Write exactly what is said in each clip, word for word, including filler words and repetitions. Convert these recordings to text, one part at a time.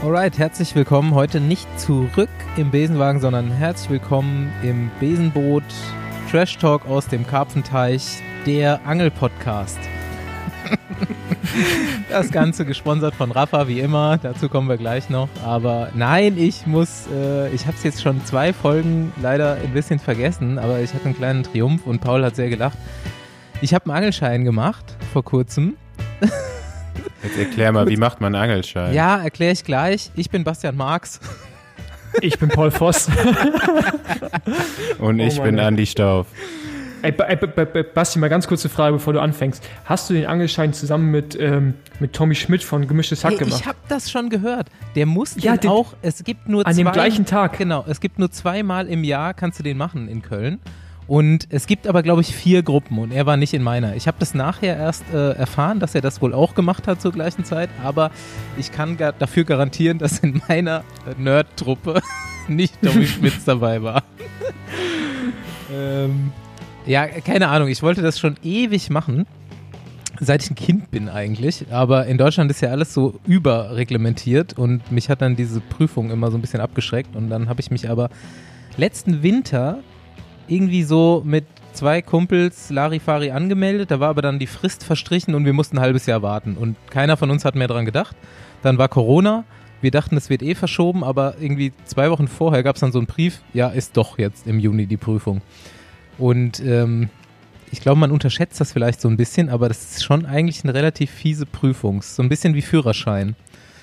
Alright, herzlich willkommen. Heute nicht zurück im Besenwagen, sondern herzlich willkommen im Besenboot. Trash Talk aus dem Karpfenteich, der Angel-Podcast. Das Ganze gesponsert von Rafa, wie immer. Dazu kommen wir gleich noch. Aber nein, ich muss, äh, ich habe es jetzt schon zwei Folgen leider ein bisschen vergessen, aber ich hatte einen kleinen Triumph und Paul hat sehr gelacht. Ich habe einen Angelschein gemacht vor kurzem. Jetzt erklär mal, wie macht man einen Angelschein? Ja, erkläre ich gleich. Ich bin Bastian Marx. Ich bin Paul Voss. Und ich oh bin Andi Stauf. Ey, ey, ey, Basti, mal ganz kurze Frage, bevor du anfängst. Hast du den Angelschein zusammen mit, ähm, mit Tommy Schmidt von Gemischtes Hack hey, gemacht? Ich habe das schon gehört. Der muss ja, den auch, es gibt nur an zwei. An dem gleichen Tag. Genau, es gibt nur zweimal im Jahr, kannst du den machen in Köln. Und es gibt aber, glaube ich, vier Gruppen und er war nicht in meiner. Ich habe das nachher erst äh, erfahren, dass er das wohl auch gemacht hat zur gleichen Zeit, aber ich kann gar dafür garantieren, dass in meiner äh, Nerd-Truppe nicht Tommy Schmitz dabei war. ähm, ja, keine Ahnung, ich wollte das schon ewig machen, seit ich ein Kind bin eigentlich, aber in Deutschland ist ja alles so überreglementiert und mich hat dann diese Prüfung immer so ein bisschen abgeschreckt und dann habe ich mich aber letzten Winter irgendwie so mit zwei Kumpels Larifari angemeldet, da war aber dann die Frist verstrichen und wir mussten ein halbes Jahr warten und keiner von uns hat mehr dran gedacht. Dann war Corona, wir dachten, es wird eh verschoben, aber irgendwie zwei Wochen vorher gab es dann so einen Brief, ja, ist doch jetzt im Juni die Prüfung. Und ähm, ich glaube, man unterschätzt das vielleicht so ein bisschen, aber das ist schon eigentlich eine relativ fiese Prüfung, so ein bisschen wie Führerschein.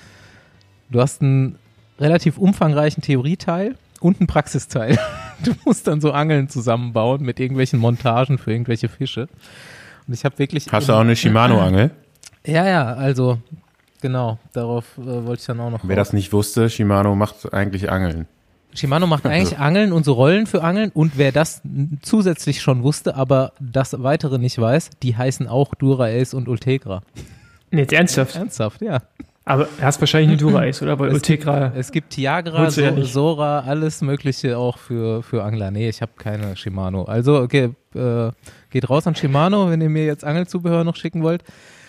Du hast einen relativ umfangreichen Theorieteil und einen Praxisteil. Du musst dann so Angeln zusammenbauen mit irgendwelchen Montagen für irgendwelche Fische. Und ich habe wirklich... Hast du auch eine Shimano-Angel? Ja, ja, also genau, darauf äh, wollte ich dann auch noch... Wer raus. Das nicht wusste, Shimano macht eigentlich Angeln. Shimano macht eigentlich Angeln und so Rollen für Angeln und wer das zusätzlich schon wusste, aber das Weitere nicht weiß, die heißen auch Dura-Ace und Ultegra. Nee, jetzt ernsthaft? Ernsthaft, ja. Aber er hast wahrscheinlich eine Dura-Ace, oder? Weil es Ultegra... Gibt, es gibt Tiagra, so, ja Sora, alles mögliche auch für, für Angler. Nee, ich habe keine Shimano. Also, okay, äh, geht raus an Shimano, wenn ihr mir jetzt Angelzubehör noch schicken wollt.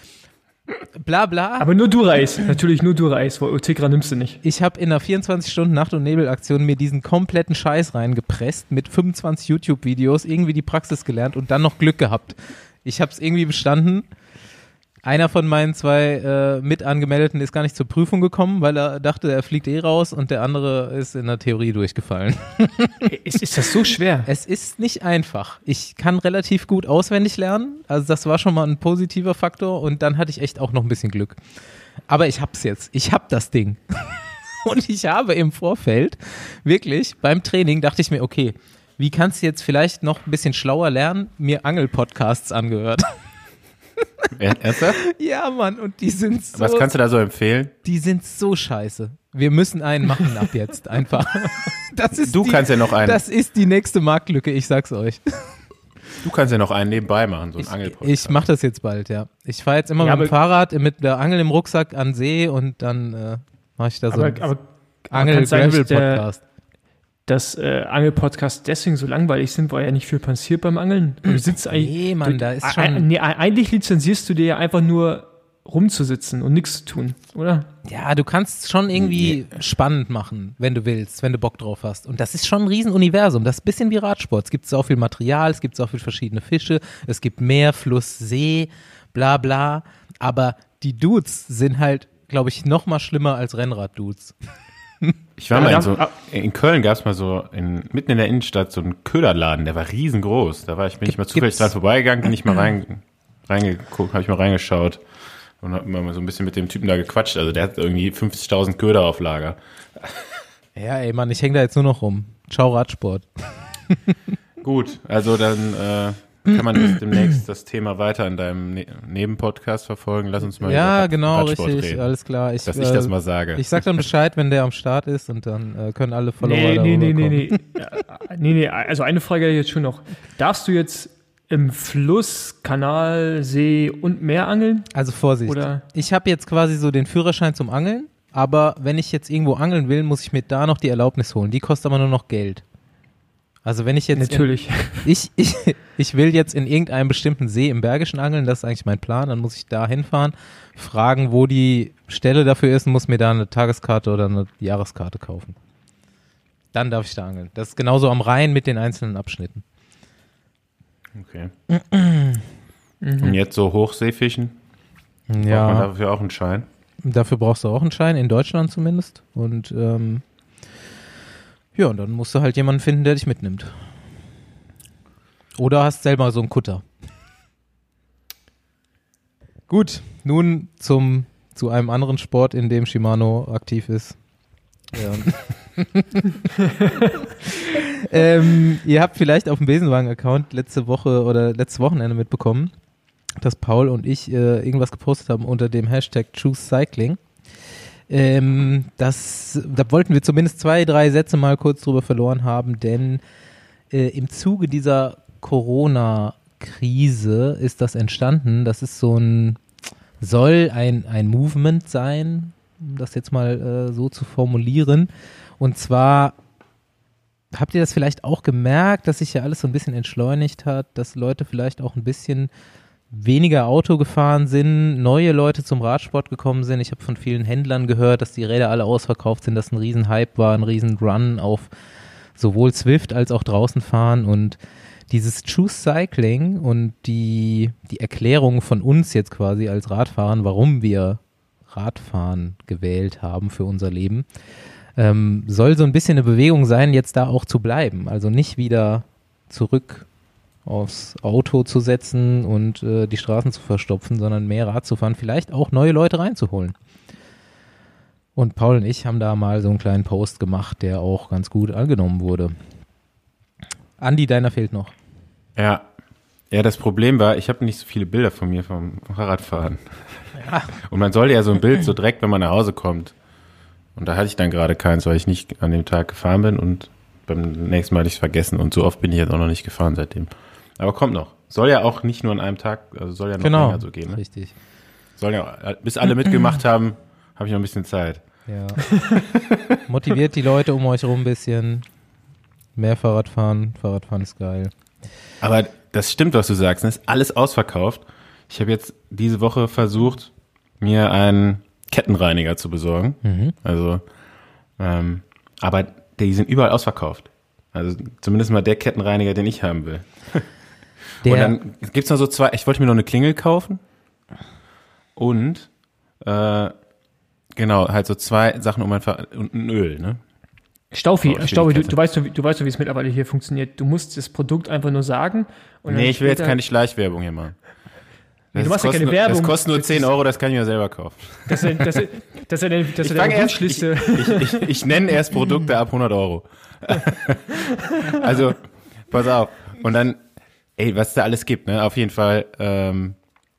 Bla bla. Aber nur Dura-Ace, natürlich nur Dura-Ace, weil Ultegra nimmst du nicht. Ich habe in einer vierundzwanzig Stunden Nacht- und Nebel-Aktion mir diesen kompletten Scheiß reingepresst, mit fünfundzwanzig YouTube-Videos, irgendwie die Praxis gelernt und dann noch Glück gehabt. Ich habe es irgendwie bestanden. Einer von meinen zwei äh, Mitangemeldeten ist gar nicht zur Prüfung gekommen, weil er dachte, er fliegt eh raus und der andere ist in der Theorie durchgefallen. ist, ist das so schwer? Es ist nicht einfach. Ich kann relativ gut auswendig lernen, also das war schon mal ein positiver Faktor und dann hatte ich echt auch noch ein bisschen Glück. Aber ich hab's jetzt. Ich hab das Ding. Und ich habe im Vorfeld wirklich beim Training dachte ich mir, okay, wie kannst du jetzt vielleicht noch ein bisschen schlauer lernen? Mir Angel-Podcasts angehört. Ernsthaft? Ja, Mann, und die sind so... Was kannst du da so empfehlen? Die sind so scheiße. Wir müssen einen machen ab jetzt, einfach. Das ist du die, kannst ja noch einen. Das ist die nächste Marktlücke, ich sag's euch. Du kannst ja noch einen nebenbei machen, so einen Angelpodcast. Ich mach das jetzt bald, ja. Ich fahre jetzt immer ja, mit dem Fahrrad mit der Angel im Rucksack an See und dann äh, mache ich da so aber, einen Angel-Gravel-Podcast. Dass äh, Angel-Podcasts deswegen so langweilig sind, weil ja nicht viel passiert beim Angeln. Du sitzt eigentlich, nee, Mann, du, da ist schon... Äh, nee, eigentlich lizenzierst du dir ja einfach nur rumzusitzen und nichts zu tun, oder? Ja, du kannst schon irgendwie nee. spannend machen, wenn du willst, wenn du Bock drauf hast. Und das ist schon ein Riesenuniversum. Das ist ein bisschen wie Radsport. Es gibt so viel Material, es gibt so viele verschiedene Fische, es gibt Meer, Fluss, See, bla bla. Aber die Dudes sind halt, glaube ich, noch mal schlimmer als Rennrad-Dudes. Ich war mal in so, in Köln gab es mal so, in, mitten in der Innenstadt so einen Köderladen, der war riesengroß. Da war ich, bin ich mal zufällig dran vorbeigegangen, bin ich mal rein, reingeguckt, habe ich mal reingeschaut und hab mal so ein bisschen mit dem Typen da gequatscht. Also der hat irgendwie fünfzigtausend Köder auf Lager. Ja, ey Mann, ich hänge da jetzt nur noch rum. Ciao Radsport. Gut, also dann äh, kann man das demnächst das Thema weiter in deinem ne- Nebenpodcast verfolgen. Lass uns mal ja, über genau, Radsport richtig, reden. Alles klar. Ich, dass ich äh, das mal sage. Ich sag dann Bescheid, wenn der am Start ist und dann äh, können alle Follower nee, darüber nee, nee, kommen. Nee, nee, nee, nee, also eine Frage hätte ich jetzt schon noch. Darfst du jetzt im Fluss, Kanal, See und Meer angeln? Also Vorsicht, Oder? Ich habe jetzt quasi so den Führerschein zum Angeln, aber wenn ich jetzt irgendwo angeln will, muss ich mir da noch die Erlaubnis holen. Die kostet aber nur noch Geld. Also wenn ich jetzt Natürlich. In, ich, ich, ich will jetzt in irgendeinem bestimmten See im Bergischen angeln, das ist eigentlich mein Plan, dann muss ich da hinfahren, fragen, wo die Stelle dafür ist und muss mir da eine Tageskarte oder eine Jahreskarte kaufen. Dann darf ich da angeln. Das ist genauso am Rhein mit den einzelnen Abschnitten. Okay. Und jetzt so Hochseefischen? Ja. Braucht man dafür auch einen Schein? Dafür brauchst du auch einen Schein, in Deutschland zumindest. Und ähm, ja, und dann musst du halt jemanden finden, der dich mitnimmt. Oder hast selber so einen Kutter. Gut, nun zum, zu einem anderen Sport, in dem Shimano aktiv ist. Ja. ähm, ihr habt vielleicht auf dem Besenwagen-Account letzte Woche oder letztes Wochenende mitbekommen, dass Paul und ich äh, irgendwas gepostet haben unter dem Hashtag Choose Cycling. Ähm, das, da wollten wir zumindest zwei, drei Sätze mal kurz drüber verloren haben, denn äh, im Zuge dieser Corona-Krise ist das entstanden. Das ist so ein, soll ein, ein Movement sein, um das jetzt mal äh, so zu formulieren. Und zwar habt ihr das vielleicht auch gemerkt, dass sich ja alles so ein bisschen entschleunigt hat, dass Leute vielleicht auch ein bisschen weniger Auto gefahren sind, neue Leute zum Radsport gekommen sind. Ich habe von vielen Händlern gehört, dass die Räder alle ausverkauft sind, dass ein Riesenhype war, ein Riesen-Run auf sowohl Zwift als auch draußen fahren. Und dieses Choose Cycling und die, die Erklärung von uns jetzt quasi als Radfahrern, warum wir Radfahren gewählt haben für unser Leben, ähm, soll so ein bisschen eine Bewegung sein, jetzt da auch zu bleiben. Also nicht wieder zurück aufs Auto zu setzen und äh, die Straßen zu verstopfen, sondern mehr Rad zu fahren, vielleicht auch neue Leute reinzuholen. Und Paul und ich haben da mal so einen kleinen Post gemacht, der auch ganz gut angenommen wurde. Andi, deiner fehlt noch. Ja, ja, das Problem war, ich habe nicht so viele Bilder von mir vom Fahrradfahren. Ja. Und man soll ja so ein Bild so direkt, wenn man nach Hause kommt. Und da hatte ich dann gerade keins, weil ich nicht an dem Tag gefahren bin und beim nächsten Mal hatte ich es vergessen. Und so oft bin ich jetzt auch noch nicht gefahren seitdem. Aber kommt noch. Soll ja auch nicht nur an einem Tag, also soll ja noch genau, länger so gehen. Ne? Richtig. Soll ja, bis alle mitgemacht haben, habe ich noch ein bisschen Zeit. Ja. Motiviert die Leute um euch rum ein bisschen. Mehr Fahrradfahren. Fahrradfahren ist geil. Aber das stimmt, was du sagst. Es ist alles ausverkauft. Ich habe jetzt diese Woche versucht, mir einen Kettenreiniger zu besorgen. Mhm. Also, ähm, aber die sind überall ausverkauft. Also zumindest mal der Kettenreiniger, den ich haben will. Der, und dann gibt's noch so zwei, ich wollte mir noch eine Klingel kaufen und äh, genau, halt so zwei Sachen um einfach und ein Öl, ne? Staufi, oh, Staufi, du, du weißt so, du weißt so, wie es mittlerweile hier funktioniert. Du musst das Produkt einfach nur sagen. Und nee, ich will jetzt keine Schleichwerbung hier machen. Nee, du machst ja keine nur, Werbung. Das kostet nur zehn Euro, das kann ich mir selber kaufen. Das ist, das ist, das ist, das ist eine Wunschliste. Ich, ich, ich, ich nenne erst Produkte ab hundert Euro. Also, pass auf. Und dann, ey, was da alles gibt, ne? Auf jeden Fall ähm,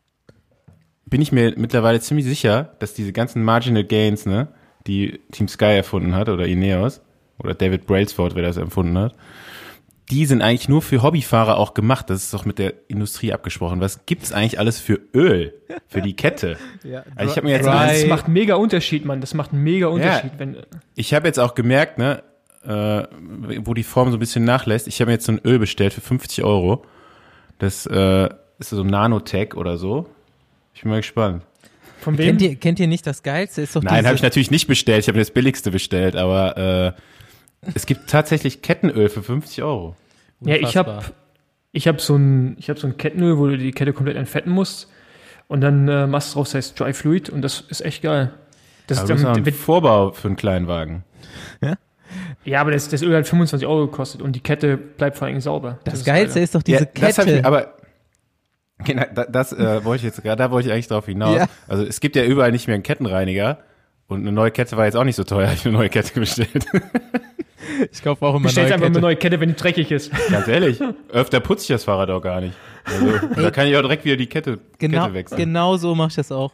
bin ich mir mittlerweile ziemlich sicher, dass diese ganzen Marginal Gains, ne, die Team Sky erfunden hat oder Ineos oder David Brailsford, wer das erfunden hat, die sind eigentlich nur für Hobbyfahrer auch gemacht. Das ist doch mit der Industrie abgesprochen. Was gibt's eigentlich alles für Öl für die Kette? Ja, also ich habe mir jetzt Dry. Das macht einen mega Unterschied, Mann. Das macht einen mega Unterschied. Ja, wenn ich habe jetzt auch gemerkt, ne, äh, wo die Form so ein bisschen nachlässt. Ich habe mir jetzt so ein Öl bestellt für fünfzig Euro. Das äh, ist so Nanotech oder so. Ich bin mal gespannt. Von wem? Kennt ihr, kennt ihr nicht das Geilste? Ist doch Nein, habe ich natürlich nicht bestellt. Ich habe das billigste bestellt, aber äh, es gibt tatsächlich Kettenöl für fünfzig Euro. Unfassbar. Ja, ich habe ich hab so ein ich habe so ein Kettenöl, wo du die Kette komplett entfetten musst und dann äh, machst du drauf, das heißt Dry Fluid und das ist echt geil. Das aber ist ein Vorbau für einen kleinen Wagen. Ja, ja, aber das, das Öl hat fünfundzwanzig Euro gekostet und die Kette bleibt vor allem sauber. Das, das ist Geilste geil. Ist doch diese ja, Kette. Das ich, aber genau, das, das äh, wollte ich jetzt gerade, da wollte ich eigentlich drauf hinaus. Ja. Also es gibt ja überall nicht mehr einen Kettenreiniger und eine neue Kette war jetzt auch nicht so teuer. Ich habe eine neue Kette bestellt. Ich kaufe auch immer Bestellst neue einfach Kette. Eine neue Kette, wenn die dreckig ist. Ganz ehrlich, öfter putze ich das Fahrrad auch gar nicht. Also, da kann ich auch direkt wieder die Kette, genau, Kette wechseln. Genau so mache ich das auch.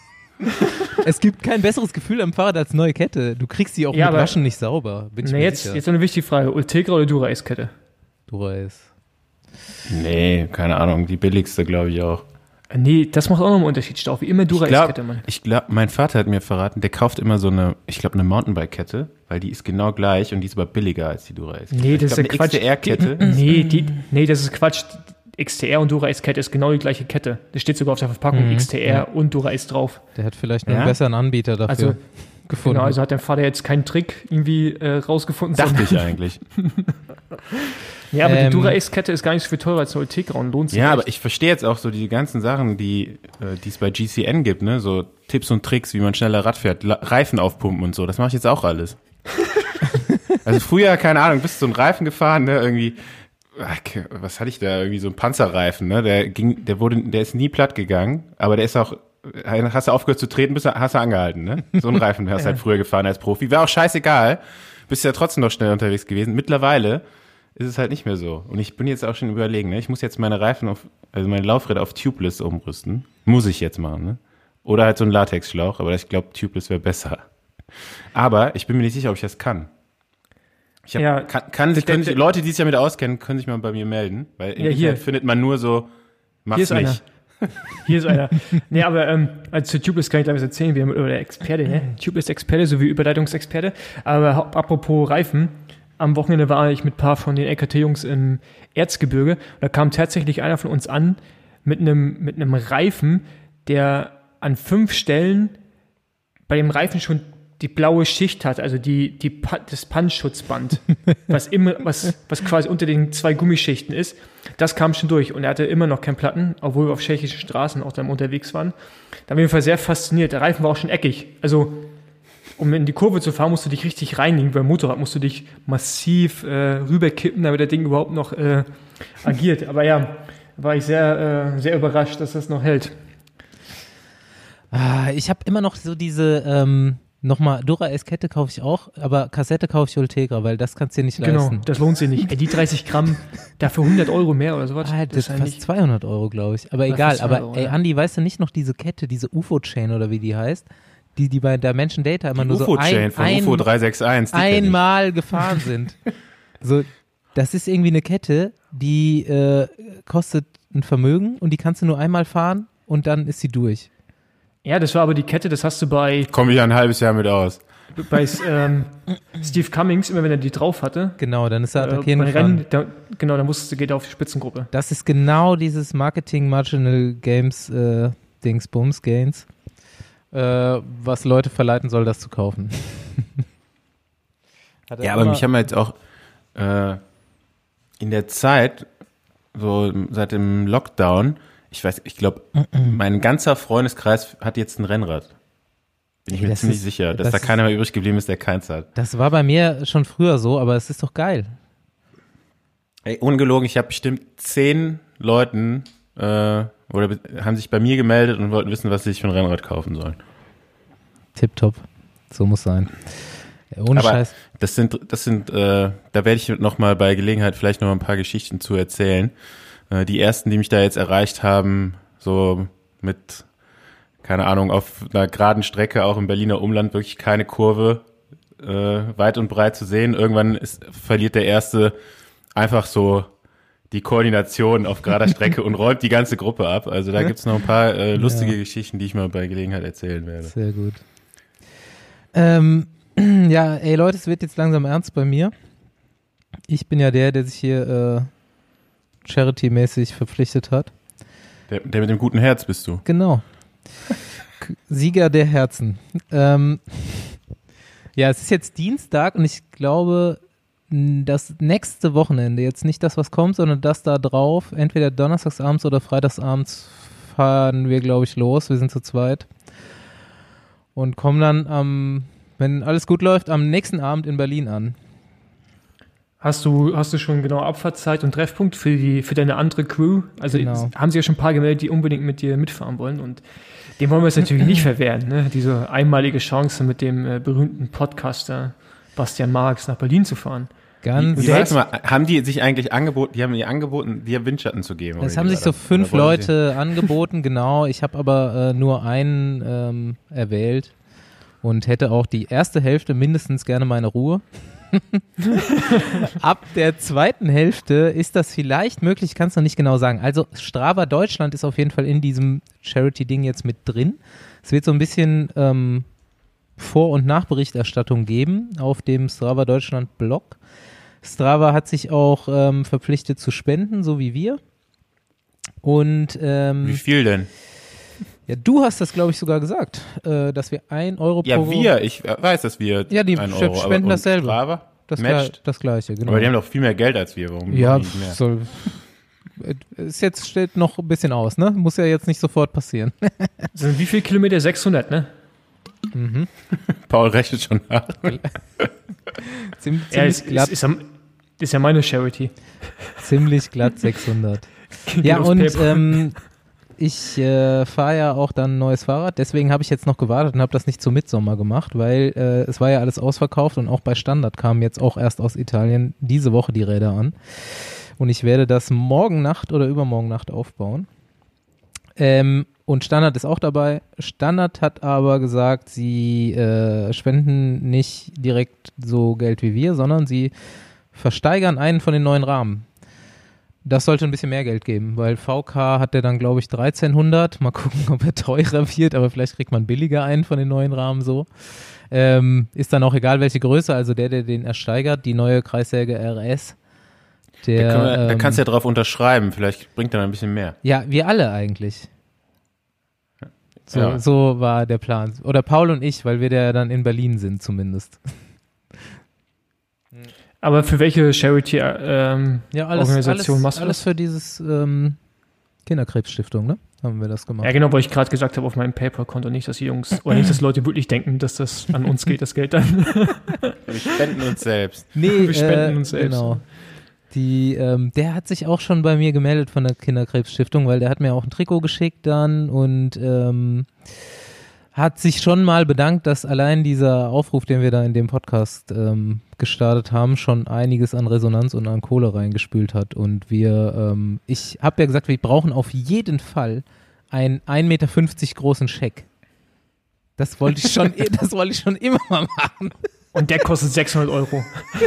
Es gibt kein besseres Gefühl am Fahrrad als neue Kette. Du kriegst die auch ja, mit Waschen nicht sauber. Bin ich nee, mir jetzt, sicher. jetzt eine wichtige Frage. Ultegra oder Dura-Ace-Kette? Dura-Ace. Nee, keine Ahnung. Die billigste, glaube ich auch. Nee, das macht auch noch einen Unterschied, Staufi. Immer Dura-Eis-Kette, Mann. Ich glaube, mein Vater hat mir verraten, der kauft immer so eine, ich glaube, eine Mountainbike-Kette, weil die ist genau gleich und die ist aber billiger als die Dura-Eis-Kette. Nee, das ich ist glaub, ja eine Quatsch. X T R-Kette. Die, nee, die, nee, das ist Quatsch. X T R und Dura-Eis-Kette ist genau die gleiche Kette. Das steht sogar auf der Verpackung, mhm. X T R ja. und Dura-Eis drauf. Der hat vielleicht noch ja? einen besseren Anbieter dafür also, gefunden. Genau, also hat dein Vater jetzt keinen Trick irgendwie äh, rausgefunden. Dachte ich eigentlich. Ja, aber ähm, die Dura-Ace-Kette ist gar nicht so viel teurer als eine Ultegra lohnt sich. Ja, echt. aber ich verstehe jetzt auch so die ganzen Sachen, die äh, die es bei G C N gibt, ne, so Tipps und Tricks, wie man schneller Rad fährt, La- Reifen aufpumpen und so. Das mache ich jetzt auch alles. Also früher, keine Ahnung, bist du so einen Reifen gefahren, ne, irgendwie, ach, was hatte ich da, irgendwie so einen Panzerreifen, ne, der ging, der wurde, der ist nie platt gegangen, aber der ist auch, hast du aufgehört zu treten, bist du, hast du angehalten, ne? So einen Reifen hast du halt früher gefahren als Profi. Wäre auch scheißegal, bist ja trotzdem noch schnell unterwegs gewesen. Mittlerweile ist es halt nicht mehr so. Und ich bin jetzt auch schon überlegen, ne? Ich muss jetzt meine Reifen auf, also meine Laufräder auf Tubeless umrüsten. Muss ich jetzt machen, ne? Oder halt so einen Latexschlauch, aber ich glaube, Tubeless wäre besser. Aber ich bin mir nicht sicher, ob ich das kann. Ich hab, ja, kann, kann sich, können sich, Leute, die sich damit auskennen, können sich mal bei mir melden, weil im ja, Internet findet man nur so, mach's hier ist nicht. Einer. Hier ist einer. Nee, aber ähm, also zu Tubeless kann ich gleich was erzählen, wir haben über der Experte, ne? Tubeless Experte sowie Überleitungsexperte. Aber apropos Reifen, am Wochenende war ich mit ein paar von den L K T-Jungs im Erzgebirge. Da kam tatsächlich einer von uns an mit einem mit einem Reifen, der an fünf Stellen bei dem Reifen schon die blaue Schicht hat, also die, die das Panzschutzband, was immer, was, was quasi unter den zwei Gummischichten ist, das kam schon durch und er hatte immer noch keinen Platten, obwohl wir auf tschechischen Straßen auch dann unterwegs waren. Da war auf jeden Fall sehr fasziniert. Der Reifen war auch schon eckig. Also, um in die Kurve zu fahren, musst du dich richtig reinlegen. Beim Motorrad musst du dich massiv äh, rüberkippen, damit der Ding überhaupt noch äh, agiert. Aber ja, war ich sehr, äh, sehr überrascht, dass das noch hält. Ah, ich habe immer noch so diese, ähm, nochmal, Dura-Eis-Kette kaufe ich auch, aber Kassette kaufe ich Ultegra, weil das kannst du dir nicht leisten. Genau, das lohnt sich nicht. Ey, die dreißig Gramm, dafür hundert Euro mehr oder sowas. Ah, das, das ist fast zweihundert Euro, glaube ich. Aber egal, aber Euro, ey, ja. Andi, weißt du nicht noch diese Kette, diese U F O-Chain oder wie die heißt, die, die bei der Menschen Data immer die nur U F O-Chain so von ein, U F O drei sechs eins, einmal gefahren sind. So, das ist irgendwie eine Kette, die äh, kostet ein Vermögen und die kannst du nur einmal fahren und dann ist sie durch. Ja, das war aber die Kette, das hast du bei... Komme ich ein halbes Jahr mit aus. Bei ähm, Steve Cummings, immer wenn er die drauf hatte. Genau, dann ist er äh, attackieren bei Rennen, da, genau, dann musste geht er auf die Spitzengruppe. Das ist genau dieses Marketing Marginal Games äh, Dingsbums Gains, äh, was Leute verleiten soll, das zu kaufen. Ja, aber mich haben wir jetzt auch äh, in der Zeit, so seit dem Lockdown, ich weiß, ich glaube, mein ganzer Freundeskreis hat jetzt ein Rennrad. Bin ich mir das ziemlich ist, sicher, dass das da keiner mehr übrig geblieben ist, der keins hat. Das war bei mir schon früher so, aber es ist doch geil. Ey, ungelogen, ich habe bestimmt zehn Leuten äh, oder be- haben sich bei mir gemeldet und wollten wissen, was sie sich für ein Rennrad kaufen sollen. Tipptopp, so muss sein. Ja, ohne aber Scheiß. Das sind, das sind, äh, da werde ich noch mal bei Gelegenheit vielleicht noch mal ein paar Geschichten zu erzählen. Äh, die ersten, die mich da jetzt erreicht haben, so mit keine Ahnung, auf einer geraden Strecke, auch im Berliner Umland, wirklich keine Kurve äh, weit und breit zu sehen. Irgendwann ist, verliert der Erste einfach so die Koordination auf gerader Strecke und räumt die ganze Gruppe ab. Also da gibt's noch ein paar äh, lustige ja. Geschichten, die ich mal bei Gelegenheit erzählen werde. Sehr gut. Ähm, ja, ey Leute, es wird jetzt langsam ernst bei mir. Ich bin ja der, der sich hier äh, charity-mäßig verpflichtet hat. Der, der mit dem guten Herz bist du. Genau. Sieger der Herzen. Ähm, ja, es ist jetzt Dienstag und ich glaube, das nächste Wochenende, jetzt nicht das, was kommt, sondern das da drauf, entweder donnerstagsabends oder freitagsabends fahren wir, glaube ich, los. Wir sind zu zweit. Und kommen dann am, wenn alles gut läuft, am nächsten Abend in Berlin an. Hast du, hast du schon genau Abfahrtszeit und Treffpunkt für die, für deine andere Crew? Also genau. Haben sie ja schon ein paar gemeldet, die unbedingt mit dir mitfahren wollen und dem wollen wir es natürlich nicht verwehren, ne? Diese einmalige Chance mit dem äh, berühmten Podcaster Bastian Marx nach Berlin zu fahren. Ganz. Die, die mal, haben die sich eigentlich angeboten, die haben ihr angeboten, dir Windschatten zu geben? Es haben sich so fünf Leute angeboten, genau. Ich habe aber äh, nur einen ähm, erwählt und hätte auch die erste Hälfte mindestens gerne meine Ruhe. Ab der zweiten Hälfte ist das vielleicht möglich, ich kann es noch nicht genau sagen. Also Strava Deutschland ist auf jeden Fall in diesem Charity-Ding jetzt mit drin. Es wird so ein bisschen ähm, Vor- und Nachberichterstattung geben auf dem Strava Deutschland Blog. Strava hat sich auch ähm, verpflichtet zu spenden, so wie wir. Und ähm, wie viel denn? Ja, du hast das, glaube ich, sogar gesagt, äh, dass wir ein Euro ja, pro... Ja, wir. Ich weiß, dass wir ja, die ein Euro, spenden aber, dasselbe. Strava das, Gle- das Gleiche, genau. Aber die haben doch viel mehr Geld als wir. Warum ja, nicht mehr? soll... Ist jetzt steht noch ein bisschen aus, ne? Muss ja jetzt nicht sofort passieren. Sind wie viele Kilometer? sechshundert, ne? Mhm. Paul rechnet schon nach. Ziem, ziemlich ja, ist, glatt. Ist, ist, ist ja meine Charity. Ziemlich glatt sechshundert. Ja, und ähm, ich äh, fahre ja auch dann ein neues Fahrrad, deswegen habe ich jetzt noch gewartet und habe das nicht zum Mitsommer gemacht, weil äh, es war ja alles ausverkauft und auch bei Standard kamen jetzt auch erst aus Italien diese Woche die Räder an. Und ich werde das morgen Nacht oder übermorgen Nacht aufbauen. Ähm, und Standard ist auch dabei. Standard hat aber gesagt, sie äh, spenden nicht direkt so Geld wie wir, sondern sie versteigern einen von den neuen Rahmen. Das sollte ein bisschen mehr Geld geben, weil V K hat der dann, glaube ich, dreizehnhundert. Mal gucken, ob er teurer wird, aber vielleicht kriegt man billiger einen von den neuen Rahmen so. Ähm, ist dann auch egal, welche Größe, also der, der den ersteigert, die neue Kreissäge R S. Der, da, wir, ähm, da kannst du ja drauf unterschreiben, vielleicht bringt er dann ein bisschen mehr. Ja, wir alle eigentlich. So, ja. so war der Plan. Oder Paul und ich, weil wir da dann in Berlin sind zumindest. Aber für welche Charity ähm, ja, alles, Organisation alles, machst du alles das? für dieses ähm, Kinderkrebsstiftung, ne? Haben wir das gemacht. Ja, genau, weil ich gerade gesagt habe auf meinem PayPal-Konto nicht, dass die Jungs, oder nicht, dass Leute wirklich denken, dass das an uns geht, das Geld dann. Wir spenden uns selbst. Nee, wir spenden äh, uns selbst. Genau. Die, ähm, der hat sich auch schon bei mir gemeldet von der Kinderkrebsstiftung, weil der hat mir auch ein Trikot geschickt dann und ähm, hat sich schon mal bedankt, dass allein dieser Aufruf, den wir da in dem Podcast ähm, gestartet haben, schon einiges an Resonanz und an Kohle reingespült hat. Und wir, ähm, ich habe ja gesagt, wir brauchen auf jeden Fall einen ein Meter fünfzig großen Scheck. Das wollte ich schon, das wollte ich schon immer mal machen. Und der kostet sechshundert Euro.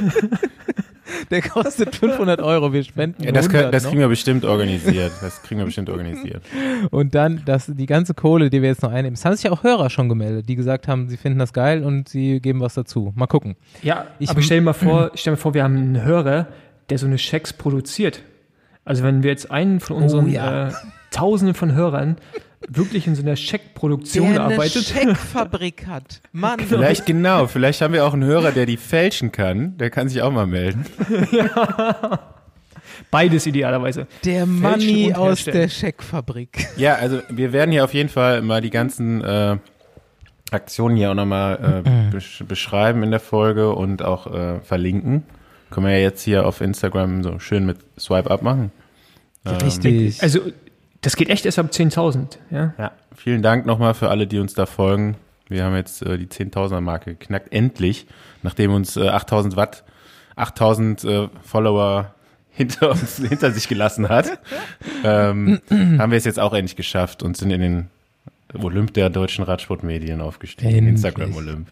Der kostet fünfhundert Euro, wir spenden ja, das, hundert kann, das noch. kriegen wir bestimmt organisiert. Das kriegen wir bestimmt organisiert. Und dann das, die ganze Kohle, die wir jetzt noch einnehmen. Es haben sich ja auch Hörer schon gemeldet, die gesagt haben, sie finden das geil und sie geben was dazu. Mal gucken. Ja, ich aber stell dir mal vor, stell dir mal vor, wir haben einen Hörer, der so eine Schecks produziert. Also wenn wir jetzt einen von unseren Oh, ja. äh, Tausenden von Hörern wirklich in so einer Scheckproduktion der arbeitet. eine Scheckfabrik hat. Mann. Vielleicht genau, vielleicht haben wir auch einen Hörer, der die fälschen kann. Der kann sich auch mal melden. Ja. Beides idealerweise. Der Fälschen Manni und aus herstellen. der Scheckfabrik. Ja, also wir werden hier auf jeden Fall mal die ganzen äh, Aktionen hier auch nochmal äh, besch- beschreiben in der Folge und auch äh, verlinken. Können wir ja jetzt hier auf Instagram so schön mit Swipe Up machen. Richtig. Also das geht echt erst ab zehntausend. Ja? Ja, vielen Dank nochmal für alle, die uns da folgen. Wir haben jetzt äh, die zehntausender-Marke geknackt. Endlich, nachdem uns äh, achttausend Watt, achttausend äh, Follower hinter uns, hinter sich gelassen hat, ähm, haben wir es jetzt auch endlich geschafft und sind in den Olymp der deutschen Radsportmedien aufgestiegen. Endlich. Instagram-Olymp.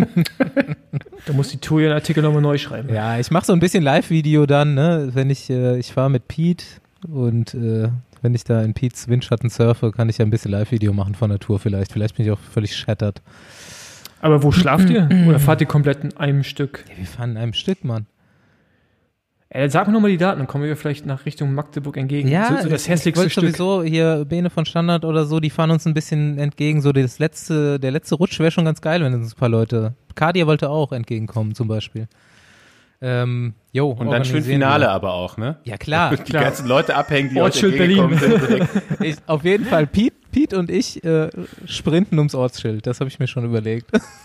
Da muss die Tour ihren Artikel nochmal neu schreiben. Ja, ich mache so ein bisschen Live-Video dann, ne? Wenn ich, äh, ich fahre mit Pete und äh, wenn ich da in Pete's Windschatten surfe, kann ich ja ein bisschen Live-Video machen von der Tour vielleicht. Vielleicht bin ich auch völlig shattered. Aber wo schlaft ihr? Oder fahrt ihr komplett in einem Stück? Ja, wir fahren in einem Stück, Mann. Äh, sag mir nochmal die Daten, dann kommen wir vielleicht nach Richtung Magdeburg entgegen. Ja, so, so das ich hässlichste wollte Stück. sowieso hier Bene von Standard oder so, die fahren uns ein bisschen entgegen. So das letzte, der letzte Rutsch wäre schon ganz geil, wenn uns ein paar Leute. Kadia wollte auch entgegenkommen zum Beispiel. Ähm, jo, Und dann schön Finale wir. aber auch, ne? Ja, klar. Die klar. ganzen Leute abhängen, die Ortsschild heute entgegenkommen Berlin. sind. Ich, auf jeden Fall, Piet, Piet und ich äh, sprinten ums Ortsschild. Das habe ich mir schon überlegt.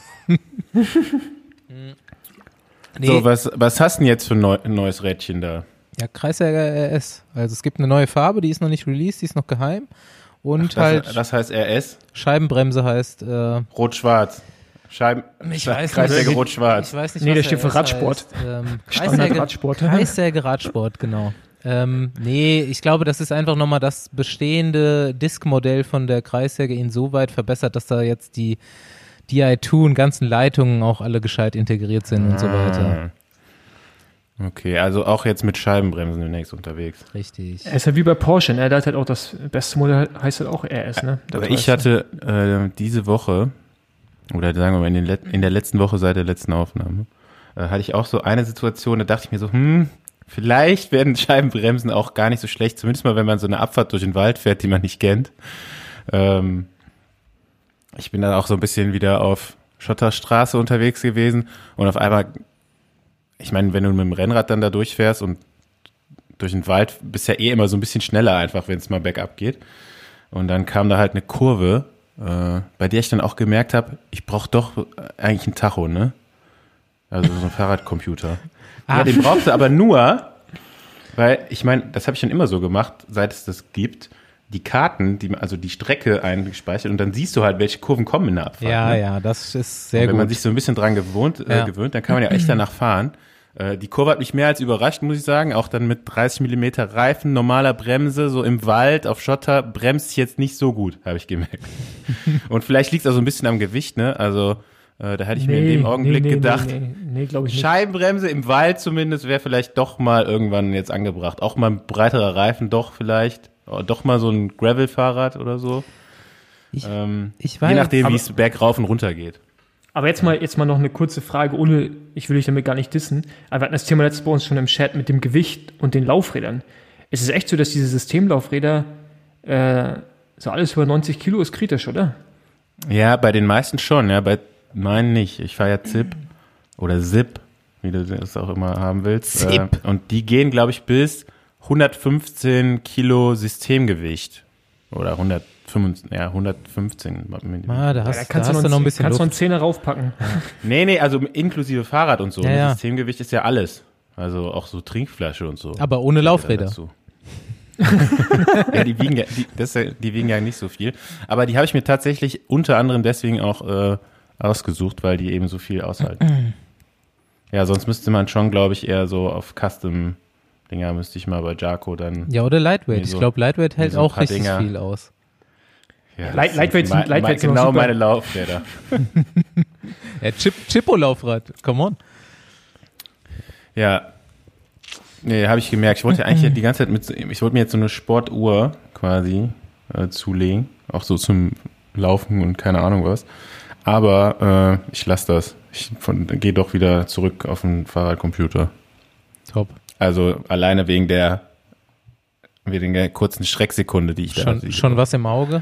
nee. So, was, was hast du denn jetzt für neu, ein neues Rädchen da? Ja, Kreissäger R S. Also es gibt eine neue Farbe, die ist noch nicht released, die ist noch geheim. Und Ach, das, halt das heißt R S? Scheibenbremse heißt äh, Rot-Schwarz. Scheiben, ich weiß Kreissäge nicht. Rot-Schwarz. Ich weiß nicht, Nee, was das steht für R S Radsport. heißt. Ähm, Standard Kreissäge, Radsport. Kreissäge Radsport, genau. Ähm, nee, ich glaube, das ist einfach nochmal das bestehende Diskmodell von der Kreissäge insoweit verbessert, dass da jetzt die D I zwei und ganzen Leitungen auch alle gescheit integriert sind ah. und so weiter. Okay, also auch jetzt mit Scheibenbremsen demnächst unterwegs. Richtig. Er ist ja wie bei Porsche, ne? Da hat halt auch das beste Modell, heißt halt auch R S, ne? Das Aber ich hatte äh, diese Woche, oder sagen wir mal in, den Let- in der letzten Woche seit der letzten Aufnahme, äh, hatte ich auch so eine Situation, da dachte ich mir so, hm, vielleicht werden Scheibenbremsen auch gar nicht so schlecht, zumindest mal, wenn man so eine Abfahrt durch den Wald fährt, die man nicht kennt. Ähm, ich bin dann auch so ein bisschen wieder auf Schotterstraße unterwegs gewesen und auf einmal, ich meine, wenn du mit dem Rennrad dann da durchfährst und durch den Wald, bist ja eh immer so ein bisschen schneller einfach, wenn es mal bergab geht. Und dann kam da halt eine Kurve, äh, bei der ich dann auch gemerkt habe, ich brauche doch eigentlich einen Tacho, ne? Also so ein Fahrradcomputer. Ah. Ja, den brauchst du aber nur, weil ich meine, das habe ich schon immer so gemacht, seit es das gibt, die Karten, die, also die Strecke eingespeichert und dann siehst du halt, welche Kurven kommen in der Abfahrt. Ja, ne? ja, das ist sehr und wenn gut. Wenn man sich so ein bisschen dran gewohnt, äh, ja. gewöhnt, dann kann man ja echt danach fahren. Äh, die Kurve hat mich mehr als überrascht, muss ich sagen. Auch dann mit dreißig Millimeter Reifen, normaler Bremse, so im Wald, auf Schotter, bremst jetzt nicht so gut, habe ich gemerkt. Und vielleicht liegt es auch so ein bisschen am Gewicht, ne? Also äh, da hätte ich nee, mir in dem Augenblick nee, nee, gedacht, nee, nee, nee, glaub ich nicht. Scheibenbremse im Wald zumindest wäre vielleicht doch mal irgendwann jetzt angebracht. Auch mal ein breiterer Reifen doch vielleicht. Doch mal so ein Gravel-Fahrrad oder so. Ich, ähm, ich weiß, je nachdem, wie es bergauf und runter geht. Aber jetzt mal, jetzt mal noch eine kurze Frage, ohne, ich will dich damit gar nicht dissen, aber wir hatten das Thema letztes bei uns schon im Chat mit dem Gewicht und den Laufrädern. Es ist echt so, dass diese Systemlaufräder, äh, so alles über neunzig Kilo ist kritisch, oder? Ja, bei den meisten schon, ja, bei meinen nicht. Ich fahre ja Zip oder Zip, wie du das auch immer haben willst. Zip. Äh, und die gehen, glaube ich, bis hundertfünfzehn Kilo Systemgewicht oder hundertfünfzehn, ja, hundertfünfzehn. Ah, da hast, ja, da kannst da du hast noch, noch ein bisschen kannst Luft. noch einen Zehner raufpacken. Ja. Nee, nee, also inklusive Fahrrad und so. Ja, ja. Systemgewicht ist ja alles. Also auch so Trinkflasche und so. Aber ohne Laufräder. Ja, die wiegen ja, die, das, die wiegen ja nicht so viel. Aber die habe ich mir tatsächlich unter anderem deswegen auch äh, ausgesucht, weil die eben so viel aushalten. Ja, sonst müsste man schon, glaube ich, eher so auf Custom-Dinger müsste ich mal bei Jaco dann. Ja, oder Lightweight. So, ich glaube, Lightweight hält so auch richtig Dinger. viel aus. Ja, Light, Lightweight sind, Lightweight sind genau super. meine Laufräder. Ja, Chip, Chippo-Laufrad. Come on. Ja. Nee, habe ich gemerkt. Ich wollte ja eigentlich die ganze Zeit mit, ich wollte mir jetzt so eine Sportuhr quasi äh, zulegen. Auch so zum Laufen und keine Ahnung was. Aber äh, ich lasse das. Ich gehe doch wieder zurück auf den Fahrradcomputer. Top. Also alleine wegen der, wegen der kurzen Schrecksekunde, die ich da Schon, schon was im Auge?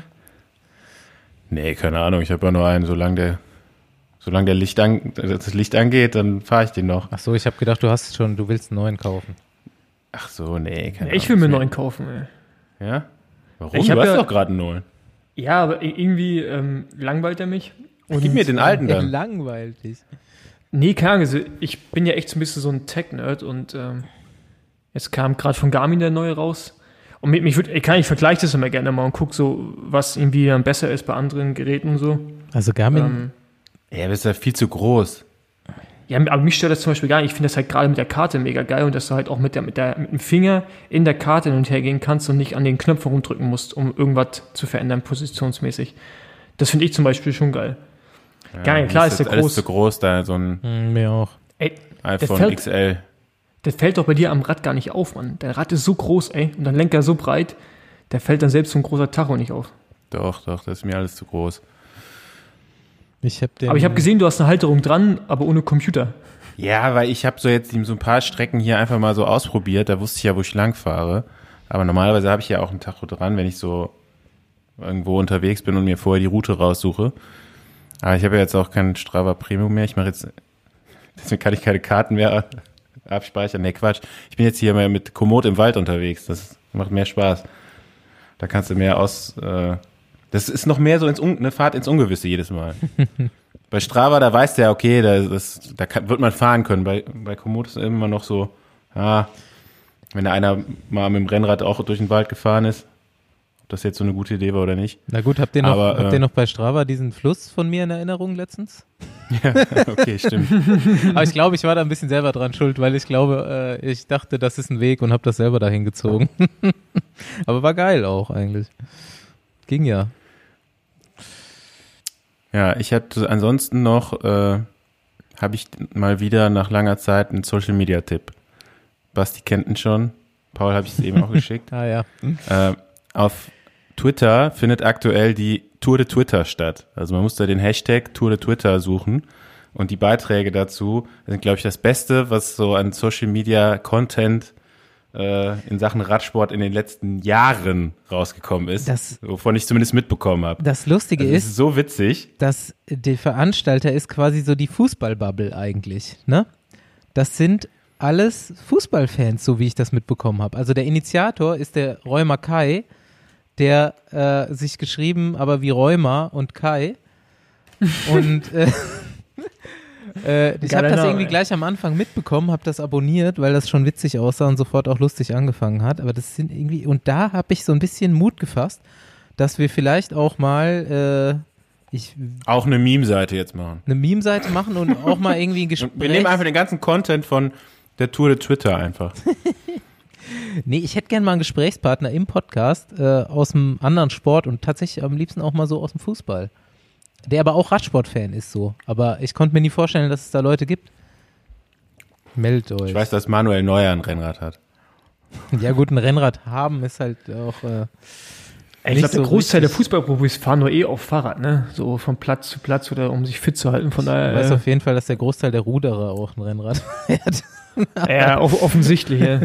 Nee, keine Ahnung. Ich habe ja nur einen. Solange der, solange der Licht an, das Licht angeht, dann fahre ich den noch. Ach so, ich habe gedacht, du hast schon, du willst einen neuen kaufen. Ach so, nee, keine Ich will mir einen neuen kaufen, ey. Ja? Warum? Ich du hab hast ja- doch gerade einen neuen. Ja, aber irgendwie ähm, langweilt er mich. Und, Gib mir den alten Ja, dann. langweilig. Nee, keine Ahnung, also ich bin ja echt so ein bisschen so ein Tech-Nerd und ähm, jetzt kam gerade von Garmin der neue raus. Und mich, mich würd, ich kann, ich vergleiche das immer gerne mal und gucke so, was irgendwie dann besser ist bei anderen Geräten und so. Also Garmin, Ähm, Ja, das ist ja viel zu groß. ja, aber mich stört das zum Beispiel gar nicht. Ich finde das halt gerade mit der Karte mega geil und dass du halt auch mit, der, mit, der, mit dem Finger in der Karte hin und her gehen kannst und nicht an den Knöpfen rumdrücken musst, um irgendwas zu verändern, positionsmäßig. Das finde ich zum Beispiel schon geil. Ja, Geil, klar das ist der alles groß. zu groß, da so ein hm, mir auch. Ey, iPhone fällt- X L. das fällt doch bei dir am Rad gar nicht auf, Mann. Der Rad ist so groß, ey, und dein Lenker so breit, der fällt dann selbst so ein großer Tacho nicht auf. Doch, doch, das ist mir alles zu groß. Ich hab den, Aber ich habe gesehen, du hast eine Halterung dran, aber ohne Computer. Ja, weil ich habe so jetzt so ein paar Strecken hier einfach mal so ausprobiert. Da wusste ich ja, wo ich lang fahre. Aber normalerweise habe ich ja auch einen Tacho dran, wenn ich so irgendwo unterwegs bin und mir vorher die Route raussuche. Aber ich habe ja jetzt auch keinen Strava Premium mehr. Ich mache jetzt, deswegen kann ich keine Karten mehr abspeichern. Nee, Quatsch. Ich bin jetzt hier mal mit Komoot im Wald unterwegs. Das macht mehr Spaß. Da kannst du mehr aus, äh, das ist noch mehr so ins Un- eine Fahrt ins Ungewisse jedes Mal. Bei Strava, da weißt du ja, okay, da, das, da kann, wird man fahren können. Bei, bei Komoot ist immer noch so, ja, wenn da einer mal mit dem Rennrad auch durch den Wald gefahren ist, ob das jetzt so eine gute Idee war oder nicht. Na gut, habt ihr noch, Aber, habt äh, ihr noch bei Strava diesen Fluss von mir in Erinnerung letztens? Ja, okay, stimmt. Aber ich glaube, ich war da ein bisschen selber dran schuld, weil ich glaube, äh, ich dachte, das ist ein Weg und habe das selber dahin gezogen. Aber war geil auch eigentlich. Ging ja. Ja, ich hatte ansonsten noch, äh, habe ich mal wieder nach langer Zeit einen Social-Media-Tipp. Basti kennt ihn schon. Paul habe ich es eben auch geschickt. Ah ja. Hm. Äh, auf Twitter findet aktuell die Tour de Twitter statt. Also man muss da den Hashtag Tour de Twitter suchen und die Beiträge dazu sind, glaube ich, das Beste, was so an Social Media Content äh, in Sachen Radsport in den letzten Jahren rausgekommen ist, das, wovon ich zumindest mitbekommen habe. Das Lustige also ist, ist so witzig, dass der Veranstalter ist quasi so die Fußballbubble eigentlich, ne? Das sind alles Fußballfans, so wie ich das mitbekommen habe. Also der Initiator ist der Rheuma Kai, der äh, sich geschrieben, aber wie Rheuma und Kai. Und äh, äh, ich habe das Name, irgendwie ey. gleich am Anfang mitbekommen, habe das abonniert, weil das schon witzig aussah und sofort auch lustig angefangen hat. Aber das sind irgendwie, und da habe ich so ein bisschen Mut gefasst, dass wir vielleicht auch mal äh, ich, auch eine Meme-Seite jetzt machen. Eine Meme-Seite machen und auch mal irgendwie ein Gespräch. Wir nehmen einfach den ganzen Content von der Tour de Twitter einfach. Nee, ich hätte gerne mal einen Gesprächspartner im Podcast äh, aus einem anderen Sport und tatsächlich am liebsten auch mal so aus dem Fußball. Der aber auch Radsport-Fan ist so. Aber ich konnte mir nie vorstellen, dass es da Leute gibt. Meldet euch. Ich weiß, dass Manuel Neuer ein Rennrad hat. Ja gut, ein Rennrad haben ist halt auch äh, Ich glaube, der Großteil der Fußballprofis fahren nur eh auf Fahrrad, ne? So von Platz zu Platz oder um sich fit zu halten. Von daher. Ich weiß auf jeden Fall, dass der Großteil der Ruderer auch ein Rennrad fährt. Ja, off- offensichtlich, ja.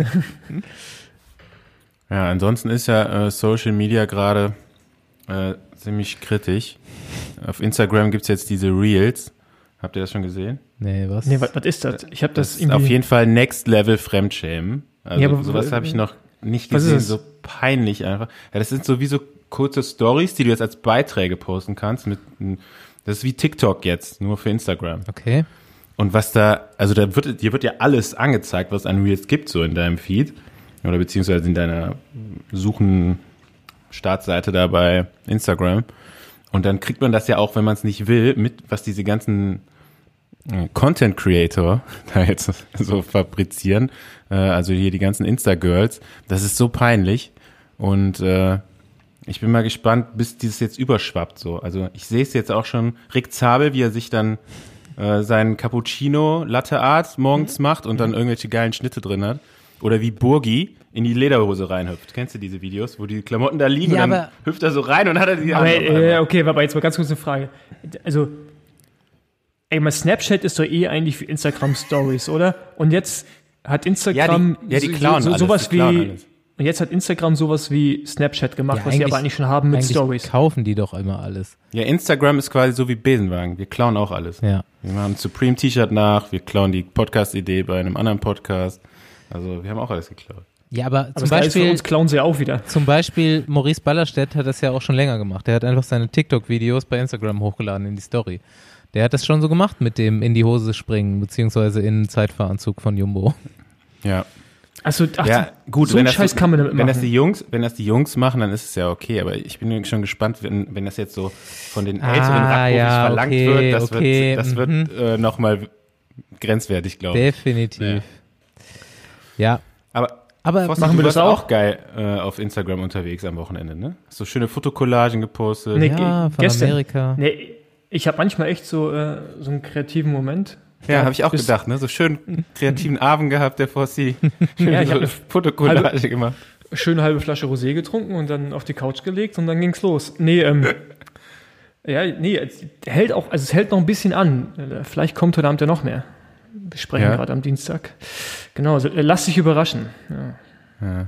Ja, ansonsten ist ja äh, Social Media gerade äh, ziemlich kritisch. Auf Instagram gibt's jetzt diese Reels. Habt ihr das schon gesehen? Nee, was? Nee, was, was ist das? Ich habe das, das ist auf jeden Fall Next Level Fremdschämen. Also Ja, aber- sowas habe ich noch nicht Was ist gesehen, das? so peinlich einfach. Ja, das sind so wie so kurze Stories, die du jetzt als Beiträge posten kannst. Mit, das ist wie TikTok jetzt, nur für Instagram. Okay. Und was da, also da wird, dir wird ja alles angezeigt, was es an Reels gibt, so in deinem Feed. Oder beziehungsweise in deiner Suchen Startseite da bei Instagram. Und dann kriegt man das ja auch, wenn man es nicht will, mit, was diese ganzen äh, Content Creator da jetzt so fabrizieren. Äh, also hier die ganzen Insta-Girls. Das ist so peinlich. Und äh, ich bin mal gespannt, bis dieses jetzt überschwappt so. Also ich sehe es jetzt auch schon, Rick Zabel, wie er sich dann äh, seinen Cappuccino Latte Art morgens mhm. macht und dann irgendwelche geilen Schnitte drin hat. Oder wie Burgi in die Lederhose reinhüpft. Kennst du diese Videos, wo die Klamotten da liegen Ja, und dann aber- hüpft er so rein und hat er die Aber, Hand auf einmal. äh, okay, aber jetzt mal ganz kurz eine Frage. Also, ey, mal Snapchat ist doch eh eigentlich für Instagram Stories, oder? Und jetzt hat Instagram Ja, die- ja, die so- klauen so, alles, sowas die klauen wie alles. und jetzt hat Instagram sowas wie Snapchat gemacht, Ja, was sie eigentlich- aber eigentlich schon haben mit Eigentlich Stories. kaufen die doch immer alles. Ja, Instagram ist quasi so wie Besenwagen. Wir klauen auch alles. Ja. Wir machen ein Supreme-T-Shirt nach, wir klauen die Podcast-Idee bei einem anderen Podcast. Also wir haben auch alles geklaut. Ja, aber, Aber zum das Geile ist, für Beispiel uns klauen sie auch wieder. Zum Beispiel Maurice Ballerstedt hat das ja auch schon länger gemacht. Der hat einfach seine TikTok-Videos bei Instagram hochgeladen in die Story. Der hat das schon so gemacht mit dem in die Hose springen, beziehungsweise in den Zeitfahranzug von Jumbo. Ja. Also, ach, Ja, gut, so wenn einen das, Scheiß kann man damit wenn das machen. die Jungs, wenn das die Jungs machen, dann ist es ja okay, aber ich bin schon gespannt, wenn, wenn das jetzt so von den Ah, älteren Radprofis ja, verlangt okay, wird, das okay, wird, das wird mhm. äh, nochmal grenzwertig, glaube ich. Definitiv. Ja. Aber, Aber Fossi, machen du wir das warst auch? auch geil äh, auf Instagram unterwegs am Wochenende, ne? Hast so schöne Fotokollagen gepostet. Nee, Ja, von gestern. Amerika. Nee, ich habe manchmal echt so, äh, so einen kreativen Moment. Ja, habe ich auch bis- gedacht, ne? So schön kreativen Abend gehabt, der Fossi. Schön Ja, ich so hab eine Fotokollage halbe- gemacht. Schöne halbe Flasche Rosé getrunken und dann auf die Couch gelegt und dann ging's los. Nee, ähm, ja, nee, es hält auch, also es hält noch ein bisschen an. Vielleicht kommt heute Abend ja noch mehr. Wir sprechen Ja. gerade am Dienstag. Genau, also, äh, lass dich überraschen. Ja.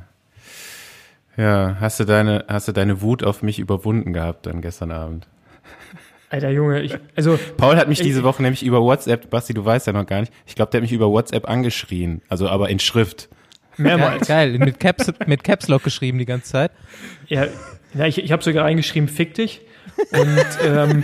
Ja, hast du deine, hast du deine Wut auf mich überwunden gehabt dann gestern Abend? Alter Junge, ich, also, Paul hat mich Ich- diese Woche nämlich über WhatsApp, Basti, du weißt ja noch gar nicht, ich glaube, der hat mich über WhatsApp angeschrien, also aber in Schrift. Ja, mehrmals. geil, mit Caps, mit Caps Lock geschrieben die ganze Zeit. Ja, ja ich, ich habe sogar reingeschrieben, fick dich. Und, ähm,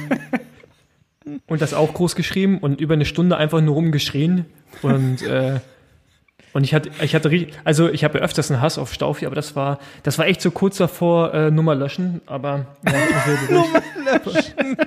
und das auch groß geschrieben und über eine Stunde einfach nur rumgeschrien. Und, äh, und ich hatte, ich hatte richtig, also ich habe ja öfters einen Hass auf Staufi, aber das war, das war echt so kurz davor, äh, Nummer löschen, aber ja, Nummer löschen.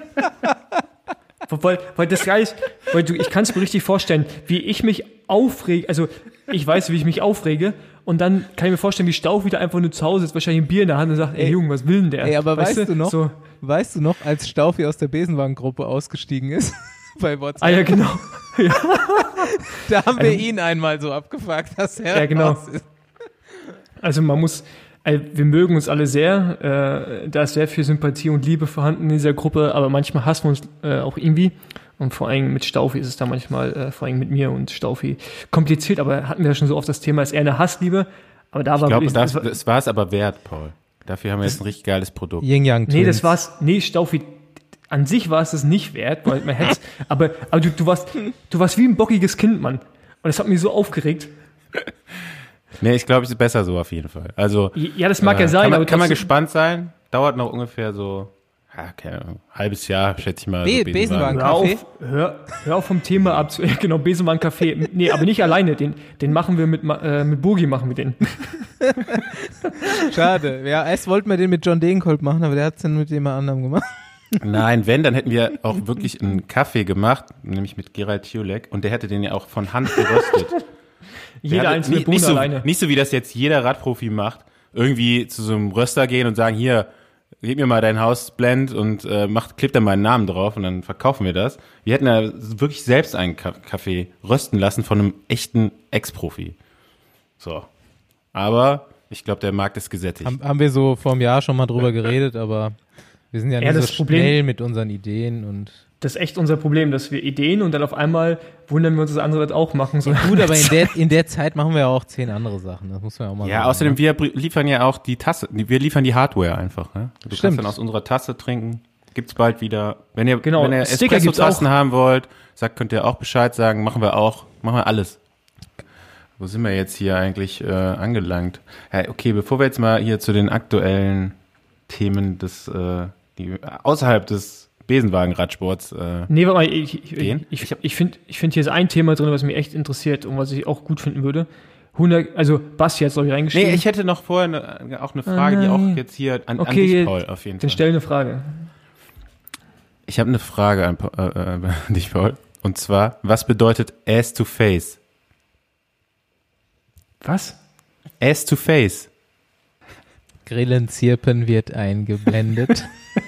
Weil, weil das geil ist, weil du, ich kann es mir richtig vorstellen, wie ich mich aufrege, also ich weiß, wie ich mich aufrege und dann kann ich mir vorstellen, wie Staufi wieder einfach nur zu Hause ist, wahrscheinlich ein Bier in der Hand und sagt, ey, Ey, Junge, was will denn der? Ey, aber weißt, du noch, So, weißt du noch, als Staufi aus der Besenwagengruppe ausgestiegen ist, bei WhatsApp. Ah ja, genau. Ja. Da haben wir also, ihn einmal so abgefragt, dass er ja, genau. raus ist. Also man muss, also wir mögen uns alle sehr, äh, da ist sehr viel Sympathie und Liebe vorhanden in dieser Gruppe, aber manchmal hassen wir uns äh, auch irgendwie. Und vor allem mit Staufi ist es da manchmal, äh, vor allem mit mir und Staufi, kompliziert, aber hatten wir ja schon so oft das Thema, ist eher eine Hassliebe. Aber da ich war glaube, ich, das, das war es aber wert, Paul. Dafür haben wir jetzt ein richtig geiles Produkt. Yin-Yang Nee, das war's, nee, Staufi, an sich war es das nicht wert, weil man hätte aber, aber du, du warst, du warst wie ein bockiges Kind, Mann. Und das hat mich so aufgeregt. Nee, ich glaube, es ist besser so auf jeden Fall. Also, ja, das mag äh, ja sein, kann man, aber kann man gespannt sein. Dauert noch ungefähr so, ja, keine Ahnung, halbes Jahr, schätze ich mal. Be- so Besenwagen. Hör auf, hör, hör auf vom Thema ab. Zu, genau, Besenwagen Kaffee. Nee, aber nicht alleine. Den, den machen wir mit, äh, mit Bogi machen wir den. Schade. Ja, erst wollten wir den mit John Degenkolb machen, aber der hat es dann mit jemand anderem gemacht. Nein, wenn, dann hätten wir auch wirklich einen Kaffee gemacht, nämlich mit Gerald Thiolek, und der hätte den ja auch von Hand geröstet. Jeder einzelne nicht, Bohne nicht so, alleine. Nicht so, wie das jetzt jeder Radprofi macht, irgendwie zu so einem Röster gehen und sagen, hier, gib mir mal dein Hausblend und äh, macht, klebt da meinen Namen drauf und dann verkaufen wir das. Wir hätten ja wirklich selbst einen Kaffee rösten lassen von einem echten Ex-Profi. So. Aber ich glaube, der Markt ist gesättigt. Haben, haben wir so vor einem Jahr schon mal drüber geredet, aber wir sind ja nicht ja, so das Problem, schnell mit unseren Ideen und das ist echt unser Problem, dass wir Ideen und dann auf einmal wundern wir uns, dass andere das auch machen. So. Ja, gut, aber in der, in der Zeit machen wir ja auch zehn andere Sachen. Das muss man ja auch mal Ja, sagen. außerdem, wir liefern ja auch die Tasse. Wir liefern die Hardware einfach. Ne? Du Stimmt. kannst dann aus unserer Tasse trinken. Gibt's bald wieder. Wenn ihr, genau, wenn ihr Espresso-Tassen haben wollt, sagt, könnt ihr auch Bescheid sagen. Machen wir auch. Machen wir alles. Wo sind wir jetzt hier eigentlich äh, angelangt? Ja, okay, bevor wir jetzt mal hier zu den aktuellen Themen des, äh, die außerhalb des Besenwagen-Radsports äh, Nee, warte mal, ich, ich, gehen. ich, ich, ich finde ich find hier ist ein Thema drin, was mich echt interessiert und was ich auch gut finden würde. hundert, also Basti hat es, glaube ich, reingeschrieben. Nee, ich hätte noch vorher ne, auch eine Frage, ah, die auch jetzt hier an, okay, an dich, Paul, auf jeden dann Fall. Dann stell eine Frage. Ich habe eine Frage an, äh, äh, an dich, Paul. Und zwar, was bedeutet Ass to Face? Was? Ass to Face. Grillenzirpen wird eingeblendet.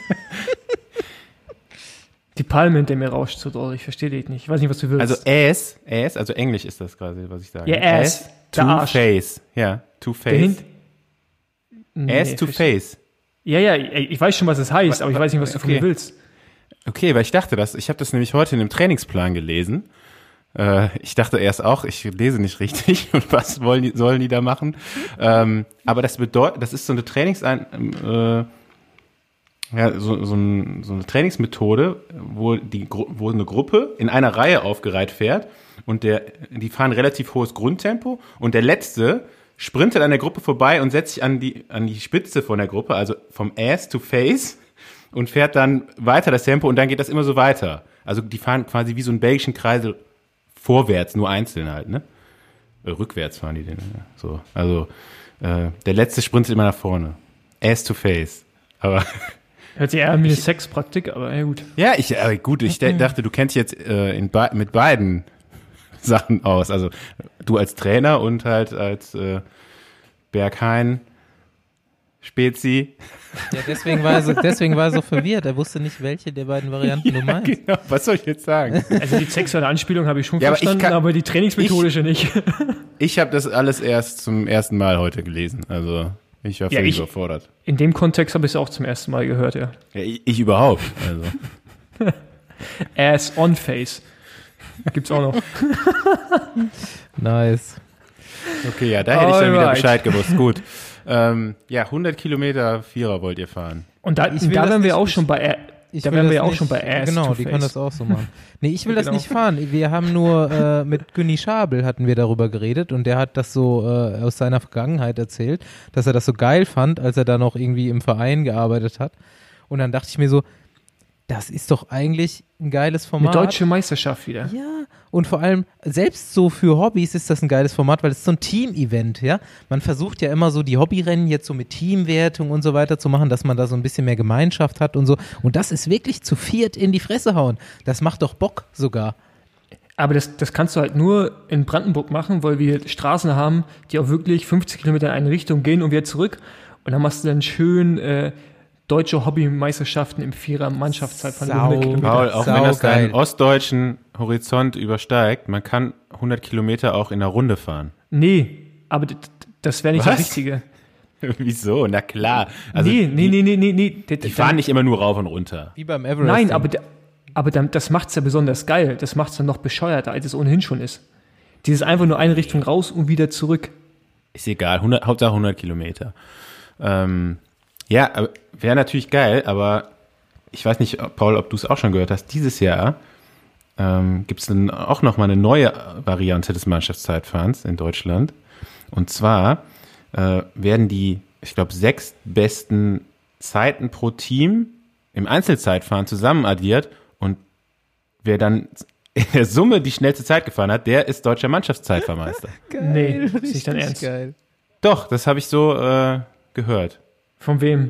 Die Palme hinter mir rauscht so doll, ich verstehe dich nicht. Ich weiß nicht, was du willst. Also Ass, Ass, also Englisch ist das quasi, was ich sage. Ja, Ass, to Face. Ja, to Face. Nee, Ass to Face. Ja, ja, ich weiß schon, was es das heißt, aber ich weiß nicht, was du okay. von mir willst. Okay, weil ich dachte das, ich habe das nämlich heute in einem Trainingsplan gelesen. Äh, ich dachte erst auch, ich lese nicht richtig und was wollen die, sollen die da machen. Ähm, aber das bedeutet, das ist so eine Trainingsein... Äh, Ja, so, so, ein, so eine Trainingsmethode, wo die wo eine Gruppe in einer Reihe aufgereiht fährt und der die fahren relativ hohes Grundtempo und der letzte sprintet an der Gruppe vorbei und setzt sich an die an die Spitze von der Gruppe, also vom Ass to Face und fährt dann weiter das Tempo und dann geht das immer so weiter. Also die fahren quasi wie so einen belgischen Kreisel vorwärts, nur einzeln halt, ne? Äh, rückwärts fahren die den. So, also äh, der letzte sprintet immer nach vorne. Ass to Face. Aber hört sich eher an wie eine Sexpraktik, aber ja gut. Ja, ich, aber gut, ich dachte, du kennst dich jetzt äh, in be- mit beiden Sachen aus. Also du als Trainer und halt als äh, Berghain Spezi. Ja, deswegen war, er so, deswegen war er so verwirrt. Er wusste nicht, welche der beiden Varianten ja, du meinst. Genau. Was soll ich jetzt sagen? Also die sexuelle Anspielung habe ich schon ja, verstanden, aber, kann, aber die trainingsmethodische ich, nicht. Ich habe das alles erst zum ersten Mal heute gelesen. Also ich war völlig ja, überfordert. In dem Kontext habe ich es auch zum ersten Mal gehört, ja. Ja, ich, ich überhaupt. Also. Ass on Face. Gibt's auch noch. Nice. Okay, ja, da hätte ich dann wieder Bescheid gewusst. Gut. Ähm, ja, hundert Kilometer Vierer wollt ihr fahren. Und da, und da wären wir auch schon bei Ich da wären wir ja auch nicht, schon bei Ass Genau, to die Face. können das auch so machen. Nee, ich will genau. das nicht fahren. Wir haben nur äh, mit Günni Schabel hatten wir darüber geredet und der hat das so äh, aus seiner Vergangenheit erzählt, dass er das so geil fand, als er da noch irgendwie im Verein gearbeitet hat. Und dann dachte ich mir so, das ist doch eigentlich ein geiles Format. Eine deutsche Meisterschaft wieder. Ja, und vor allem, selbst so für Hobbys ist das ein geiles Format, weil es ist so ein Team-Event, ja. Man versucht ja immer so die Hobbyrennen jetzt so mit Teamwertung und so weiter zu machen, dass man da so ein bisschen mehr Gemeinschaft hat und so. Und das ist wirklich zu viert in die Fresse hauen. Das macht doch Bock sogar. Aber das, das kannst du halt nur in Brandenburg machen, weil wir Straßen haben, die auch wirklich fünfzig Kilometer in eine Richtung gehen und wieder zurück. Und dann machst du dann schön äh, deutsche Hobbymeisterschaften im Vierer-Mannschaftszeitfahren. Paul, auch Sau wenn das geil. deinen ostdeutschen Horizont übersteigt, man kann hundert Kilometer auch in der Runde fahren. Nee, aber d- d- das wäre nicht Was? das Richtige. Wieso? Na klar. Also nee, nee, nee, nee, nee, nee. Die, die fahren nicht immer nur rauf und runter. Wie beim Everest. Nein, aber, der- aber dann, das macht's ja besonders geil. Das macht's dann noch bescheuerter, als es ohnehin schon ist. Dieses einfach nur eine Richtung raus und wieder zurück. Ist egal, hundert, Hauptsache hundert Kilometer. Ähm, ja, wäre natürlich geil, aber ich weiß nicht, Paul, ob du es auch schon gehört hast. Dieses Jahr ähm, gibt es dann auch nochmal eine neue Variante des Mannschaftszeitfahrens in Deutschland. Und zwar äh, werden die, ich glaube, sechs besten Zeiten pro Team im Einzelzeitfahren zusammen addiert und wer dann in der Summe die schnellste Zeit gefahren hat, der ist deutscher Mannschaftszeitfahrmeister. Geil, Nee, ist nicht dein richtig Ernst. Geil. Doch, das habe ich so äh, gehört. Von wem?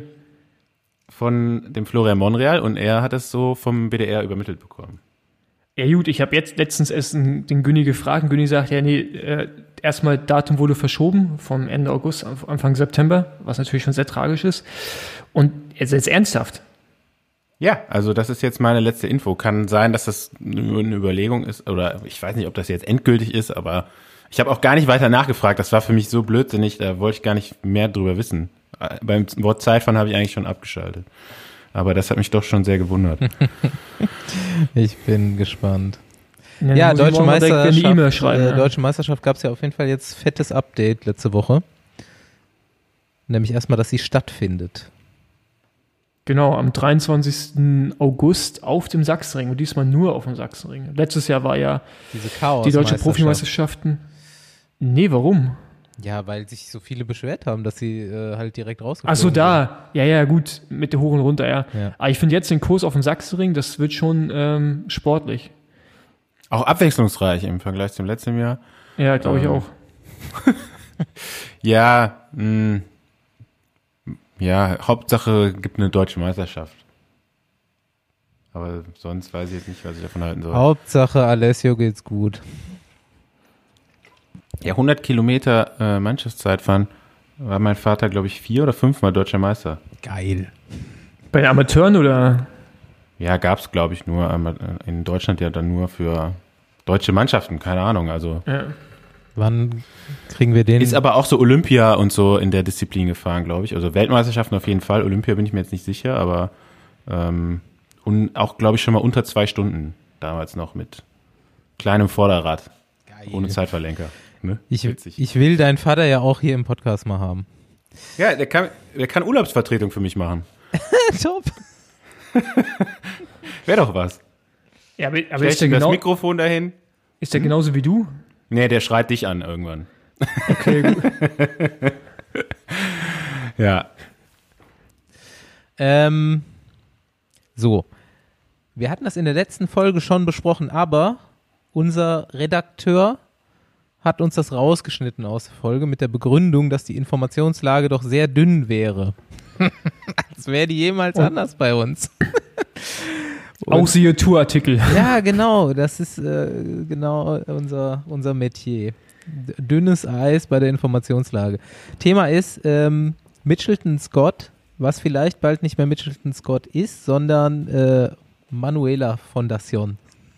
Von dem Florian Monreal und er hat es so vom B D R übermittelt bekommen. Ja gut, ich habe jetzt letztens erst den Günni gefragt und Günni sagt, ja nee, äh, erstmal Datum wurde verschoben vom Ende August, auf Anfang September, was natürlich schon sehr tragisch ist. Und jetzt, jetzt ernsthaft. Ja, also das ist jetzt meine letzte Info. Kann sein, dass das nur eine Überlegung ist oder ich weiß nicht, ob das jetzt endgültig ist, aber ich habe auch gar nicht weiter nachgefragt. Das war für mich so blödsinnig, da wollte ich gar nicht mehr drüber wissen. Beim Wort Zeitfahren habe ich eigentlich schon abgeschaltet. Aber das hat mich doch schon sehr gewundert. Ich bin gespannt. Ja, Ja, muss ich Deutsche morgen mal direkt eine Meisterschaft, E-Mail schreiben. äh, ja. Deutsche Meisterschaft gab es ja auf jeden Fall jetzt fettes Update letzte Woche. Nämlich erstmal, dass sie stattfindet. Genau, am dreiundzwanzigsten August auf dem Sachsenring und diesmal nur auf dem Sachsenring. Letztes Jahr war ja Diese Chaos. die deutsche Profimeisterschaften. Nee, warum? Ja, weil sich so viele beschwert haben, dass sie äh, halt direkt rausgeflogen Ach so, sind. da. Ja, ja, gut, mit der hoch und runter, ja. Ja. Aber ich finde jetzt den Kurs auf dem Sachsenring, das wird schon ähm, sportlich. Auch abwechslungsreich im Vergleich zum letzten Jahr. Ja, glaube ich Ähm. auch. Ja, mh, ja, Hauptsache gibt eine deutsche Meisterschaft. Aber sonst weiß ich jetzt nicht, was ich davon halten soll. Hauptsache Alessio geht's gut. Ja, hundert Kilometer äh, Mannschaftszeitfahren war mein Vater, glaube ich, vier oder fünfmal deutscher Meister. Geil. Bei den Amateuren oder? Ja, gab's, glaube ich, nur ähm, in Deutschland ja dann nur für deutsche Mannschaften, keine Ahnung. Also Ja. Wann kriegen wir den? ist aber auch so Olympia und so in der Disziplin gefahren, glaube ich. Also Weltmeisterschaften auf jeden Fall. Olympia bin ich mir jetzt nicht sicher, aber ähm, und auch, glaube ich, schon mal unter zwei Stunden damals noch mit kleinem Vorderrad, Geil. ohne Zeitverlenker. Ne? Ich, Witzig. ich will deinen Vater ja auch hier im Podcast mal haben. Ja, der kann, der kann Urlaubsvertretung für mich machen. Top. Wäre doch was. Ja, aber, aber Stell ist, der ihm das genau, Mikrofon dahin. ist der genauso wie du? Nee, der schreit dich an irgendwann. Okay, gut. Ja. Ähm, so. Wir hatten das in der letzten Folge schon besprochen, aber unser Redakteur hat uns das rausgeschnitten aus der Folge mit der Begründung, dass die Informationslage doch sehr dünn wäre. Als wäre die jemals Oh. anders bei uns. Auch siehe Tourartikel. Ja, genau, das ist äh, genau unser, unser Metier. D- Dünnes Eis bei der Informationslage. Thema ist ähm, Mitchelton Scott, was vielleicht bald nicht mehr Mitchelton Scott ist, sondern äh, Manuela Fondation.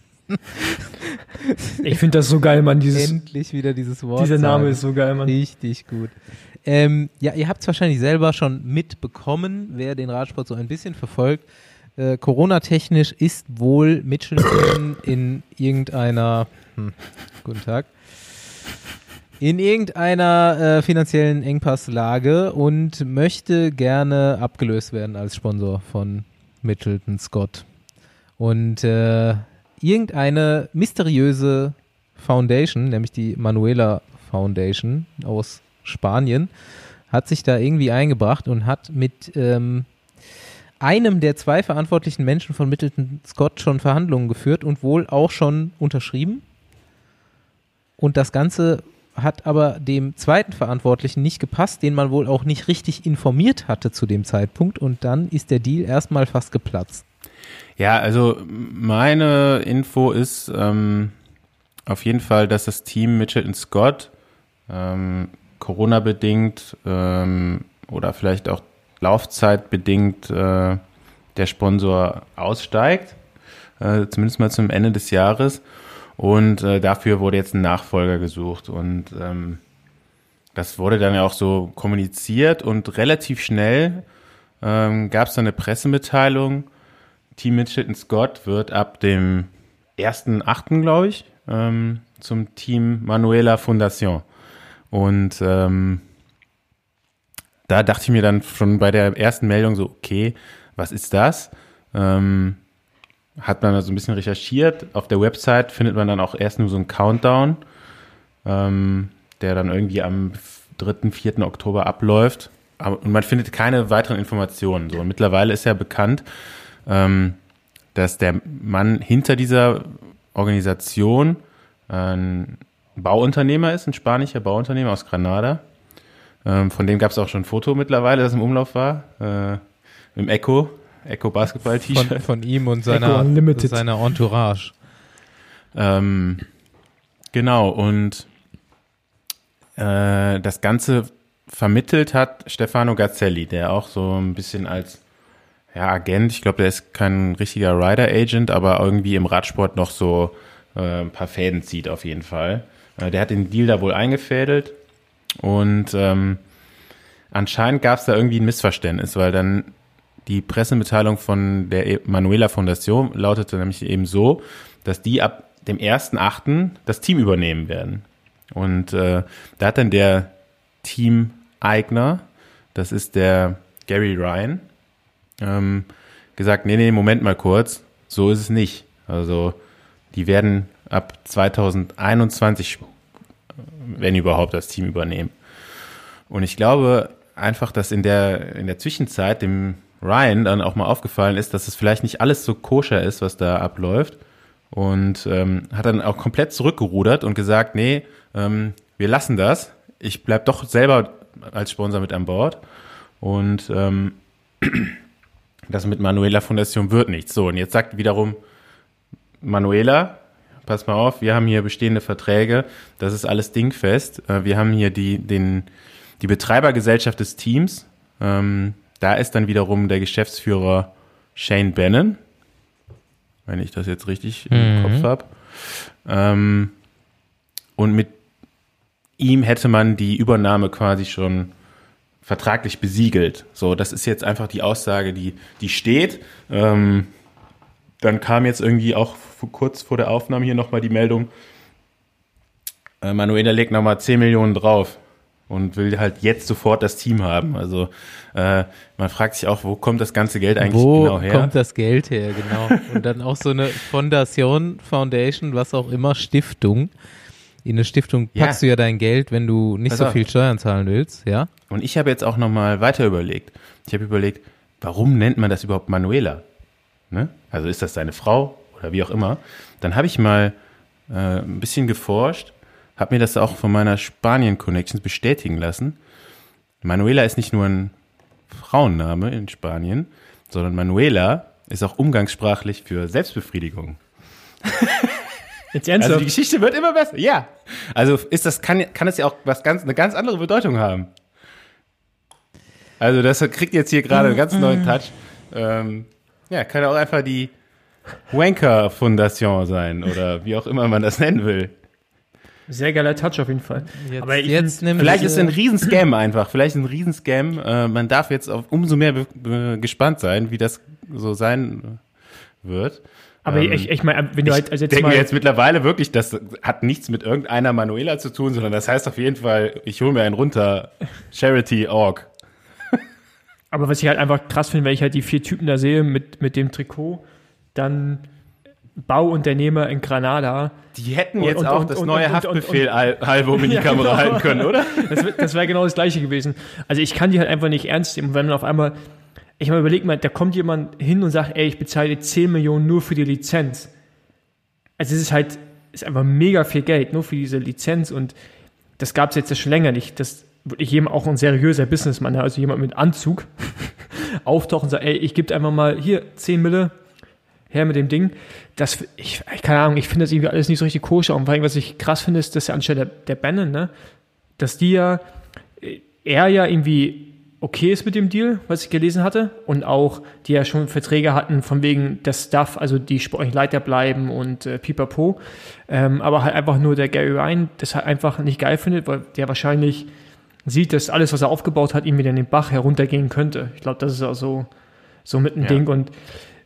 Ich finde das so geil, Mann. Dieses, Endlich wieder dieses Wort. dieser Name sagen. ist so geil, Mann. Richtig gut. Ähm, ja, ihr habt es wahrscheinlich selber schon mitbekommen, wer den Radsport so ein bisschen verfolgt. Äh, Corona-technisch ist wohl Mitchelton in irgendeiner, hm, guten Tag, in irgendeiner äh, finanziellen Engpasslage und möchte gerne abgelöst werden als Sponsor von Mitchelton Scott. Und äh, irgendeine mysteriöse Foundation, nämlich die Manuela Foundation aus Spanien, hat sich da irgendwie eingebracht und hat mit ähm, einem der zwei verantwortlichen Menschen von Mitchelton Scott schon Verhandlungen geführt und wohl auch schon unterschrieben. Und das Ganze hat aber dem zweiten Verantwortlichen nicht gepasst, den man wohl auch nicht richtig informiert hatte zu dem Zeitpunkt. Und dann ist der Deal erstmal fast geplatzt. Ja, also meine Info ist ähm, auf jeden Fall, dass das Team Mitchelton Scott ähm, Corona-bedingt ähm, oder vielleicht auch laufzeitbedingt äh, der Sponsor aussteigt, äh, zumindest mal zum Ende des Jahres. Und äh, dafür wurde jetzt ein Nachfolger gesucht. Und ähm, das wurde dann ja auch so kommuniziert und relativ schnell ähm, gab es dann eine Pressemitteilung. Team Mitchelton Scott wird ab dem ersten achten, glaube ich, ähm, zum Team Manuela Fondation. Und ähm, da dachte ich mir dann schon bei der ersten Meldung so, okay, was ist das? Ähm, hat man also ein bisschen recherchiert. Auf der Website findet man dann auch erst nur so einen Countdown, ähm, der dann irgendwie am dritten, vierten Oktober abläuft. Aber, und man findet keine weiteren Informationen. So. Und mittlerweile ist ja bekannt, ähm, dass der Mann hinter dieser Organisation ein Bauunternehmer ist, ein spanischer Bauunternehmer aus Granada. Ähm, von dem gab es auch schon ein Foto mittlerweile, das im Umlauf war, äh, im Echo, Echo Basketball-T-Shirt. Von, von ihm und seiner, seiner Entourage. Ähm, genau, und äh, das Ganze vermittelt hat Stefano Gazzelli, der auch so ein bisschen als ja, Agent, ich glaube, der ist kein richtiger Rider-Agent, aber irgendwie im Radsport noch so äh, ein paar Fäden zieht auf jeden Fall. Äh, der hat den Deal da wohl eingefädelt und ähm, anscheinend gab es da irgendwie ein Missverständnis, weil dann die Pressemitteilung von der Manuela Fondation lautete nämlich eben so, dass die ab dem ersten achten das Team übernehmen werden. Und äh, da hat dann der Teameigner, das ist der Gary Ryan, ähm, gesagt, nee, nee, Moment mal kurz, so ist es nicht. Also die werden ab zwanzig einundzwanzig, wenn überhaupt, das Team übernehmen. Und ich glaube einfach, dass in der, in der Zwischenzeit dem Ryan dann auch mal aufgefallen ist, dass es vielleicht nicht alles so koscher ist, was da abläuft. Und ähm, hat dann auch komplett zurückgerudert und gesagt, nee, ähm, wir lassen das. Ich bleib doch selber als Sponsor mit an Bord. Und ähm, das mit Manuela Fondation wird nichts. So, und jetzt sagt wiederum Manuela, pass mal auf, wir haben hier bestehende Verträge, das ist alles dingfest. Wir haben hier die, den, die Betreibergesellschaft des Teams. Ähm, da ist dann wiederum der Geschäftsführer Shane Bannon, wenn ich das jetzt richtig mhm. im Kopf habe. Ähm, und mit ihm hätte man die Übernahme quasi schon vertraglich besiegelt. So, das ist jetzt einfach die Aussage, die, die steht. Ähm, dann kam jetzt irgendwie auch kurz vor der Aufnahme hier nochmal die Meldung, äh, Manuela legt nochmal zehn Millionen drauf und will halt jetzt sofort das Team haben. Also äh, man fragt sich auch, wo kommt das ganze Geld eigentlich wo genau her? Wo kommt das Geld her, genau. Und dann auch so eine Fondation, Foundation, was auch immer, Stiftung. In eine Stiftung packst ja. du ja dein Geld, wenn du nicht Pass so auf. viel Steuern zahlen willst, ja? Und ich habe jetzt auch nochmal weiter überlegt. Ich habe überlegt, warum nennt man das überhaupt Manuela? Ne? Also ist das seine Frau oder wie auch immer? Dann habe ich mal äh, ein bisschen geforscht, habe mir das auch von meiner Spanien-Connections bestätigen lassen. Manuela ist nicht nur ein Frauenname in Spanien, sondern Manuela ist auch umgangssprachlich für Selbstbefriedigung. Jetzt ernsthaft? Also die Geschichte wird immer besser. Ja. Also ist das, kann, kann es ja auch was ganz, eine ganz andere Bedeutung haben. Also das kriegt jetzt hier gerade einen ganz neuen Touch. Ähm, ja, kann ja auch einfach die Wanker-Fondation sein oder wie auch immer man das nennen will. Sehr geiler Touch auf jeden Fall. Jetzt, Aber ich jetzt vielleicht ist es ein Riesenscam einfach. Vielleicht ein Riesenscam. Äh, man darf jetzt auf umso mehr be- be- gespannt sein, wie das so sein wird. Aber ähm, ich, ich meine, wenn du halt also jetzt denke mir jetzt mittlerweile wirklich, das hat nichts mit irgendeiner Manuela zu tun, sondern das heißt auf jeden Fall, ich hole mir einen runter, Charity Punkt org. Aber was ich halt einfach krass finde, wenn ich halt die vier Typen da sehe mit, mit dem Trikot, dann Bauunternehmer in Granada. Die hätten jetzt und, auch und, das und, neue Haftbefehl-Album in die ja, Kamera genau. halten können, oder? Das, das wäre genau das Gleiche gewesen. Also ich kann die halt einfach nicht ernst nehmen. Und wenn man auf einmal, ich mal überlege mal, da kommt jemand hin und sagt, ey, ich bezahle zehn Millionen nur für die Lizenz. Also es ist halt, ist einfach mega viel Geld, nur für diese Lizenz. Und das gab es jetzt schon länger nicht. Das wirklich jemand, auch ein seriöser Businessmann, also jemand mit Anzug, auftaucht und sagt, ey, ich gebe einfach mal hier zehn Mille, her mit dem Ding. Das, ich, keine Ahnung, ich finde das irgendwie alles nicht so richtig koscher. Und vor allem, was ich krass finde, ist, dass ja anstelle der, der Bannon, ne, dass die ja, er ja irgendwie okay ist mit dem Deal, was ich gelesen hatte. Und auch, die ja schon Verträge hatten, von wegen der Staff, also die sportlichen Leiter bleiben und äh, pipapo. Ähm, aber halt einfach nur der Gary Ryan das halt einfach nicht geil findet, weil der wahrscheinlich sieht, dass alles, was er aufgebaut hat, ihm wieder in den Bach heruntergehen könnte. Ich glaube, das ist auch so, so mit ein ja. Ding. Und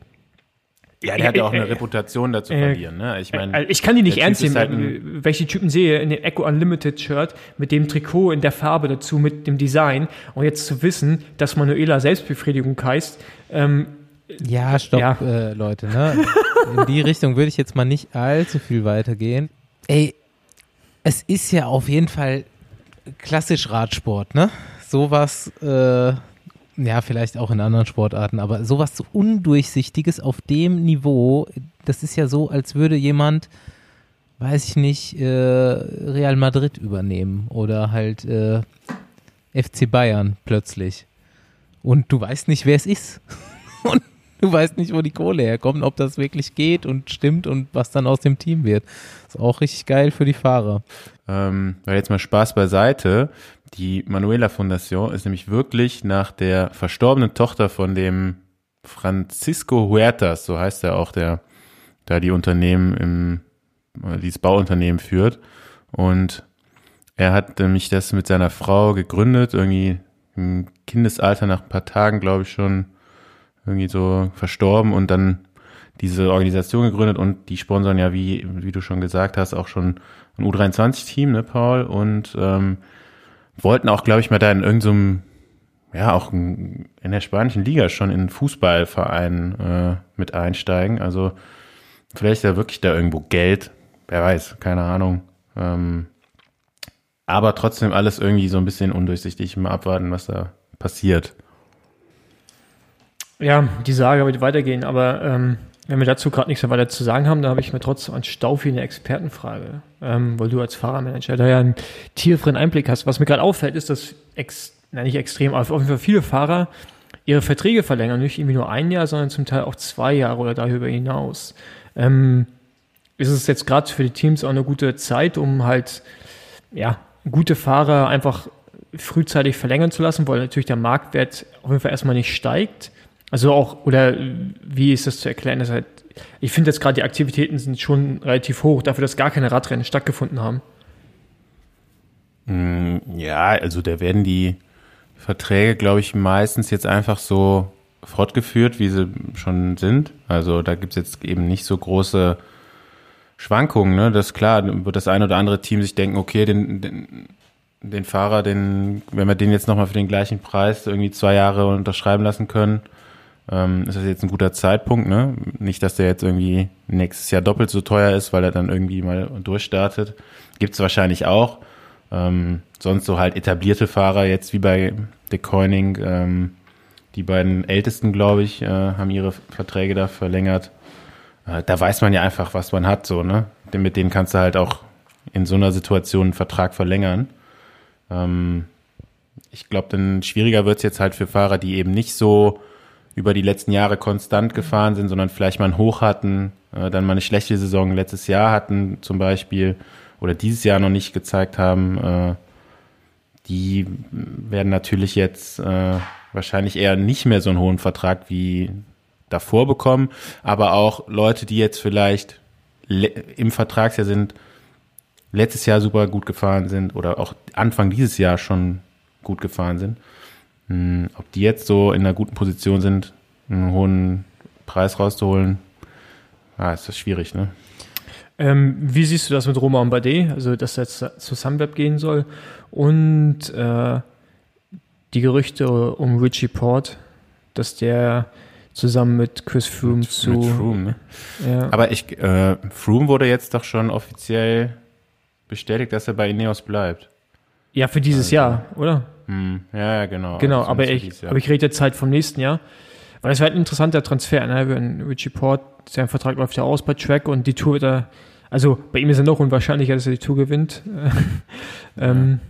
ja, der äh, hat ja auch äh, eine äh, Reputation dazu äh, verlieren. Ne? Ich meine, äh, ich kann die nicht ernst nehmen, halt wenn ich die Typen sehe in dem Echo Unlimited Shirt mit dem Trikot in der Farbe dazu, mit dem Design und jetzt zu wissen, dass Manuela Selbstbefriedigung heißt. Ähm, ja, stopp, ja. Äh, Leute. Ne? In die Richtung würde ich jetzt mal nicht allzu viel weitergehen. Ey, es ist ja auf jeden Fall klassisch Radsport, ne? Sowas, äh, ja, vielleicht auch in anderen Sportarten, aber sowas so Undurchsichtiges auf dem Niveau, das ist ja so, als würde jemand, weiß ich nicht, äh, Real Madrid übernehmen oder halt äh, F C Bayern plötzlich. Und du weißt nicht, wer es ist. Und du weißt nicht, wo die Kohle herkommt, ob das wirklich geht und stimmt und was dann aus dem Team wird. Ist auch richtig geil für die Fahrer. Ähm, weil jetzt mal Spaß beiseite. Die Manuela Foundation ist nämlich wirklich nach der verstorbenen Tochter von dem Francisco Huertas, so heißt er auch, der da die Unternehmen im, dieses Bauunternehmen führt. Und er hat nämlich das mit seiner Frau gegründet, irgendwie im Kindesalter nach ein paar Tagen, glaube ich, schon irgendwie so verstorben und dann diese Organisation gegründet und die sponsoren ja, wie wie du schon gesagt hast, auch schon ein U dreiundzwanzig-Team, ne, Paul? Und ähm, wollten auch, glaube ich, mal da in irgendeinem, ja, auch in der spanischen Liga schon in Fußballvereinen äh, mit einsteigen. Also vielleicht ist ja wirklich da irgendwo Geld, wer weiß, keine Ahnung. Ähm, aber trotzdem alles irgendwie so ein bisschen undurchsichtig. Mal abwarten, was da passiert. Ja, die Sage wird weitergehen, aber ähm, wenn wir dazu gerade nichts mehr weiter zu sagen haben, da habe ich mir trotzdem an Staufi eine Expertenfrage, ähm, weil du als Fahrermanager da ja einen tieferen Einblick hast. Was mir gerade auffällt, ist, dass, ex, na nicht extrem, aber auf jeden Fall viele Fahrer ihre Verträge verlängern, nicht irgendwie nur ein Jahr, sondern zum Teil auch zwei Jahre oder darüber hinaus. Ähm, ist es jetzt gerade für die Teams auch eine gute Zeit, um halt, ja, gute Fahrer einfach frühzeitig verlängern zu lassen, weil natürlich der Marktwert auf jeden Fall erstmal nicht steigt. Also auch, oder wie ist das zu erklären? Das halt, ich finde jetzt gerade die Aktivitäten sind schon relativ hoch, dafür, dass gar keine Radrennen stattgefunden haben. Ja, also da werden die Verträge, glaube ich, meistens jetzt einfach so fortgeführt, wie sie schon sind. Also da gibt es jetzt eben nicht so große Schwankungen, ne? Das ist klar, wird das ein oder andere Team sich denken, okay, den, den, den Fahrer, den, wenn wir den jetzt nochmal für den gleichen Preis irgendwie zwei Jahre unterschreiben lassen können, ähm, ist das jetzt ein guter Zeitpunkt, ne? Nicht, dass der jetzt irgendwie nächstes Jahr doppelt so teuer ist, weil er dann irgendwie mal durchstartet. Gibt's wahrscheinlich auch. Ähm, sonst so halt etablierte Fahrer, jetzt wie bei De Koning, ähm, die beiden ältesten, glaube ich, äh, haben ihre Verträge da verlängert. Äh, da weiß man ja einfach, was man hat, so, ne? Mit denen kannst du halt auch in so einer Situation einen Vertrag verlängern. Ähm, ich glaube, dann schwieriger wird's jetzt halt für Fahrer, die eben nicht so über die letzten Jahre konstant gefahren sind, sondern vielleicht mal ein Hoch hatten, äh, dann mal eine schlechte Saison letztes Jahr hatten zum Beispiel oder dieses Jahr noch nicht gezeigt haben. Äh, die werden natürlich jetzt äh, wahrscheinlich eher nicht mehr so einen hohen Vertrag wie davor bekommen, aber auch Leute, die jetzt vielleicht le- im Vertragsjahr sind, letztes Jahr super gut gefahren sind oder auch Anfang dieses Jahr schon gut gefahren sind, mh, ob die jetzt so in einer guten Position sind, einen hohen Preis rauszuholen, ah, ist das schwierig, ne? Ähm, wie siehst du das mit Romain Bardet, also dass er jetzt zu Sunweb gehen soll und äh, die Gerüchte um Richie Porte, dass der zusammen mit Chris Froome mit, zu... Mit Froome, ne? Ja. Aber ich, äh, Froome wurde jetzt doch schon offiziell bestätigt, dass er bei Ineos bleibt. Ja, für dieses also, Jahr, oder? Hm, ja, genau. Genau, also aber, ich, aber ich rede jetzt halt vom nächsten Jahr. Weil das wäre halt ein interessanter Transfer, ne? Wenn Richie Porte, sein Vertrag läuft ja aus bei Trek und die Tour wird er, also bei ihm ist ja noch unwahrscheinlicher, dass er die Tour gewinnt. ähm,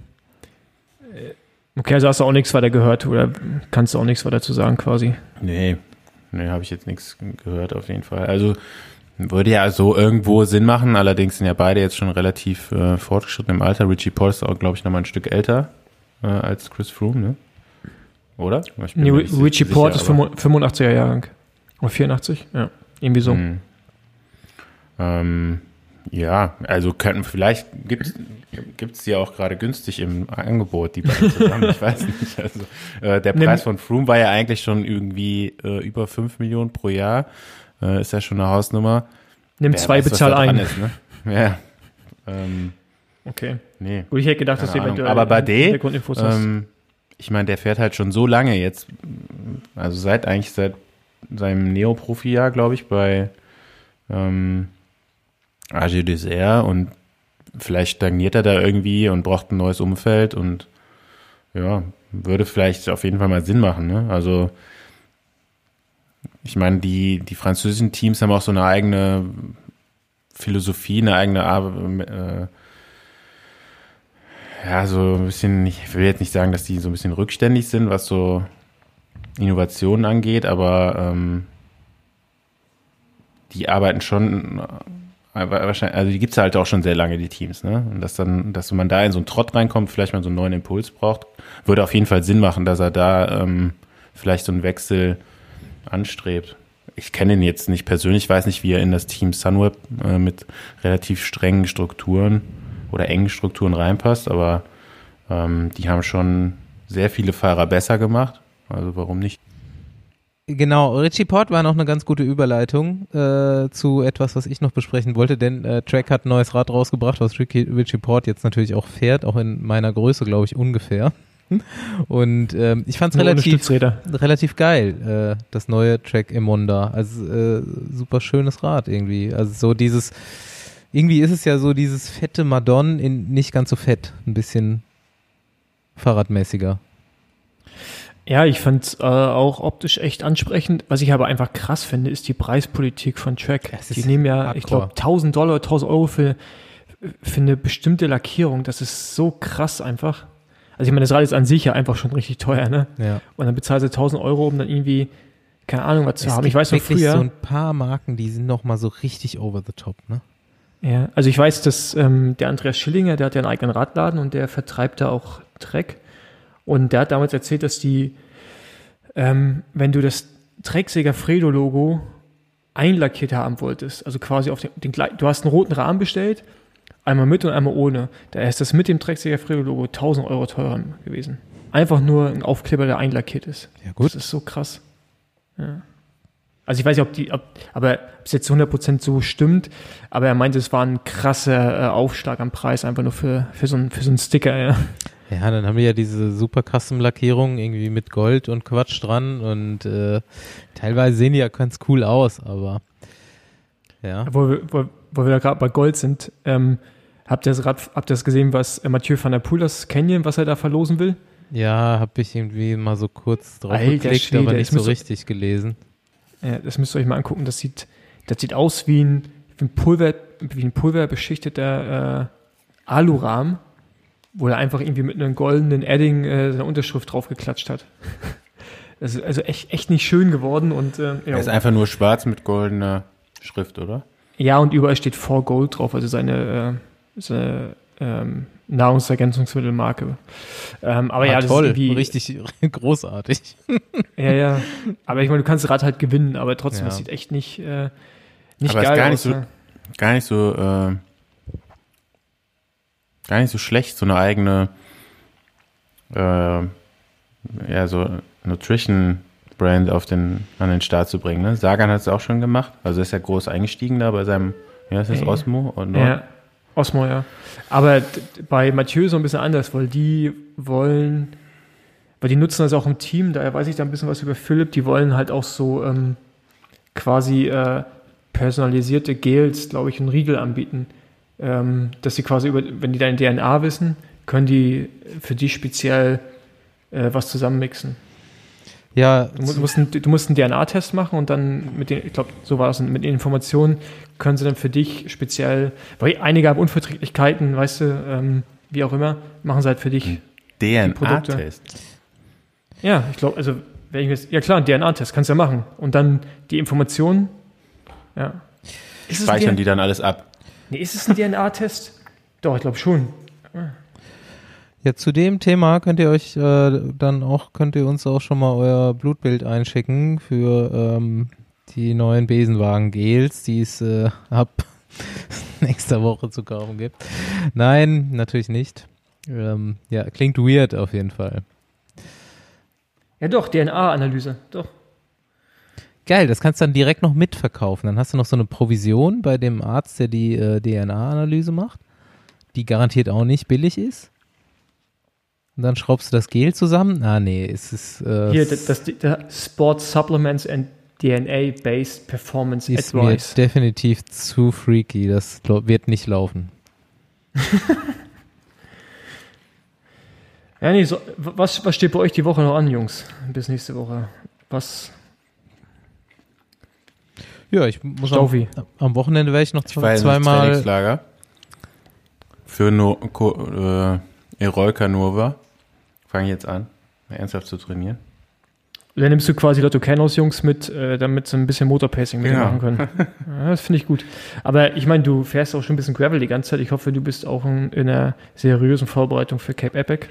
okay, also hast du auch nichts weiter gehört oder kannst du auch nichts weiter zu sagen quasi? Nee, nee, habe ich jetzt nichts gehört auf jeden Fall. Also würde ja so irgendwo Sinn machen, allerdings sind ja beide jetzt schon relativ äh, fortgeschritten im Alter. Richie Porte ist auch, glaube ich, noch mal ein Stück älter äh, als Chris Froome, ne? oder? Nee, Richie Port ist fünfundachtziger Jahrgang. Oder vierundachtzig? Ja, irgendwie so. Hm. Ähm, ja, also könnten vielleicht, gibt es die auch gerade günstig im Angebot, die beiden zusammen, ich weiß nicht. Also äh, der Preis von Froome war ja eigentlich schon irgendwie äh, über fünf Millionen pro Jahr. Äh, ist ja schon eine Hausnummer. Nimm Wer zwei, weiß, bezahl ein. Ist, ne? Ja. Ähm, okay. Nee. Gut, ich hätte gedacht, dass du eventuell aber bei D, ähm, ich meine, der fährt halt schon so lange jetzt, also seit eigentlich seit seinem Neo-Profi-Jahr, glaube ich, bei ähm, A G Dessert und vielleicht stagniert er da irgendwie und braucht ein neues Umfeld und ja, würde vielleicht auf jeden Fall mal Sinn machen, ne? Also ich meine, die, die französischen Teams haben auch so eine eigene Philosophie, eine eigene äh, ja, so ein bisschen, ich will jetzt nicht sagen, dass die so ein bisschen rückständig sind, was so Innovationen angeht, aber ähm, die arbeiten schon wahrscheinlich, also die gibt es halt auch schon sehr lange, die Teams, ne? Und dass dann, dass man da in so einen Trott reinkommt, vielleicht mal so einen neuen Impuls braucht, würde auf jeden Fall Sinn machen, dass er da ähm, vielleicht so einen Wechsel anstrebt. Ich kenne ihn jetzt nicht persönlich, weiß nicht, wie er in das Team Sunweb äh, mit relativ strengen Strukturen oder engen Strukturen reinpasst, aber ähm, die haben schon sehr viele Fahrer besser gemacht, also warum nicht? Genau, Richie Port war noch eine ganz gute Überleitung äh, zu etwas, was ich noch besprechen wollte, denn äh, Trek hat ein neues Rad rausgebracht, was Ricky, Richie Port jetzt natürlich auch fährt, auch in meiner Größe, glaube ich, ungefähr. Und ähm, ich fand es relativ, relativ geil, äh, das neue Trek Emonda. Also äh, super schönes Rad irgendwie. Also so dieses, irgendwie ist es ja so dieses fette Madon in nicht ganz so fett, ein bisschen fahrradmäßiger. Ja, ich fand es äh, auch optisch echt ansprechend. Was ich aber einfach krass finde, ist die Preispolitik von Trek. Die nehmen ja, hardcore. Ich glaube, tausend Dollar, tausend Euro für, für eine bestimmte Lackierung. Das ist so krass einfach. Also ich meine, das Rad ist an sich ja einfach schon richtig teuer, ne? Ja. Und dann bezahlst du tausend Euro, um dann irgendwie, keine Ahnung, was zu es haben. Ich weiß noch früher. Es gibt so ein paar Marken, die sind noch mal so richtig over the top, ne? Ja, also ich weiß, dass ähm, der Andreas Schillinger, der hat ja einen eigenen Radladen und der vertreibt da auch Trek. Und der hat damals erzählt, dass die, ähm, wenn du das Trek-Segafredo-Logo einlackiert haben wolltest, also quasi auf den, den du hast einen roten Rahmen bestellt, einmal mit und einmal ohne, da ist das mit dem Trek-Segafredo-Logo tausend Euro teurer gewesen. Einfach nur ein Aufkleber, der einlackiert ist. Ja, gut. Das ist so krass. Ja. Also ich weiß nicht, ob die, ob, aber ob es jetzt zu hundert Prozent so stimmt, aber er meinte, es war ein krasser äh, Aufschlag am Preis, einfach nur für, für, so, ein, für so einen Sticker, ja. Ja, dann haben wir ja diese super Custom-Lackierung irgendwie mit Gold und Quatsch dran und äh, teilweise sehen die ja ganz cool aus, aber ja. Wo wir, wo, wo wir da gerade bei Gold sind, ähm, habt ihr das Rad, habt ihr das gesehen, was Mathieu van der Poel, das Canyon, was er da verlosen will? Ja, habe ich irgendwie mal so kurz drauf Alter geklickt, Schwede, aber nicht so richtig gelesen. Ja, das müsst ihr euch mal angucken, das sieht, das sieht aus wie ein, wie ein Pulver, wie ein pulverbeschichteter äh, Alurahmen, wo er einfach irgendwie mit einem goldenen Edding äh, seine Unterschrift drauf geklatscht hat. Das ist also echt, echt nicht schön geworden. Und, äh, ja. Er ist einfach nur schwarz mit goldener Schrift, oder? Ja, und überall steht For Gold drauf, also seine, äh, seine ähm, Nahrungsergänzungsmittelmarke. Ähm, aber ah, ja, das toll, ist irgendwie richtig großartig. Ja, ja. Aber ich meine, du kannst das Rad halt gewinnen, aber trotzdem, ja. Das sieht echt nicht, äh, nicht aber geil ist gar aus. Nicht so, ja. Gar nicht so, äh, gar nicht so schlecht, so eine eigene, äh, ja, so Nutrition-Brand auf den, an den Start zu bringen. Ne? Sagan hat es auch schon gemacht, also ist ja groß eingestiegen da bei seinem, ja, ist das Osmo? Und ja, Osmo, ja. Aber d- bei Mathieu so ein bisschen anders, weil die wollen, weil die nutzen das auch im Team, daher weiß ich da ein bisschen was über Philipp, die wollen halt auch so ähm, quasi äh, personalisierte Gels, glaube ich, einen Riegel anbieten. Ähm, dass sie quasi, über, wenn die deine D N A wissen, können die für dich speziell äh, was zusammenmixen. Ja. Du, du, musst einen, du musst einen D N A-Test machen und dann mit den, ich glaube, so war das, mit den Informationen können sie dann für dich speziell, weil einige haben Unverträglichkeiten, weißt du, ähm, wie auch immer, machen sie halt für dich D N A-Test? Ja, ich glaube, also, wenn ich jetzt, ja klar, einen D N A-Test kannst du ja machen und dann die Informationen, ja. Speichern die dann alles ab? Nee, ist es ein D N A-Test? Doch, ich glaube schon. Ja, zu dem Thema könnt ihr euch äh, dann auch, könnt ihr uns auch schon mal euer Blutbild einschicken für ähm, die neuen Besenwagen-Gels, die es äh, ab nächster Woche zu kaufen gibt. Nein, natürlich nicht. Ähm, ja, klingt weird auf jeden Fall. Ja doch, D N A-Analyse, doch. Geil, das kannst du dann direkt noch mitverkaufen. Dann hast du noch so eine Provision bei dem Arzt, der die äh, D N A-Analyse macht, die garantiert auch nicht billig ist. Und dann schraubst du das Gel zusammen. Ah, nee, es ist... Äh, Hier, das, das, das Sports Supplements and D N A-Based Performance ist Advice. Mir definitiv zu freaky. Das wird nicht laufen. Ja, nee, so, was, was steht bei euch die Woche noch an, Jungs? Bis nächste Woche. Was... Ja, ich muss am, am Wochenende werde ich noch ich zwei, zweimal... Trainingslager für no, Ko, äh, Eroica Nova. Fange ich jetzt an, ernsthaft zu trainieren. Dann nimmst du quasi Lotto Cannos Jungs mit, äh, damit sie ein bisschen Motorpacing mit ja. machen können. Ja, das finde ich gut. Aber ich meine, du fährst auch schon ein bisschen Gravel die ganze Zeit. Ich hoffe, du bist auch in, in einer seriösen Vorbereitung für Cape Epic.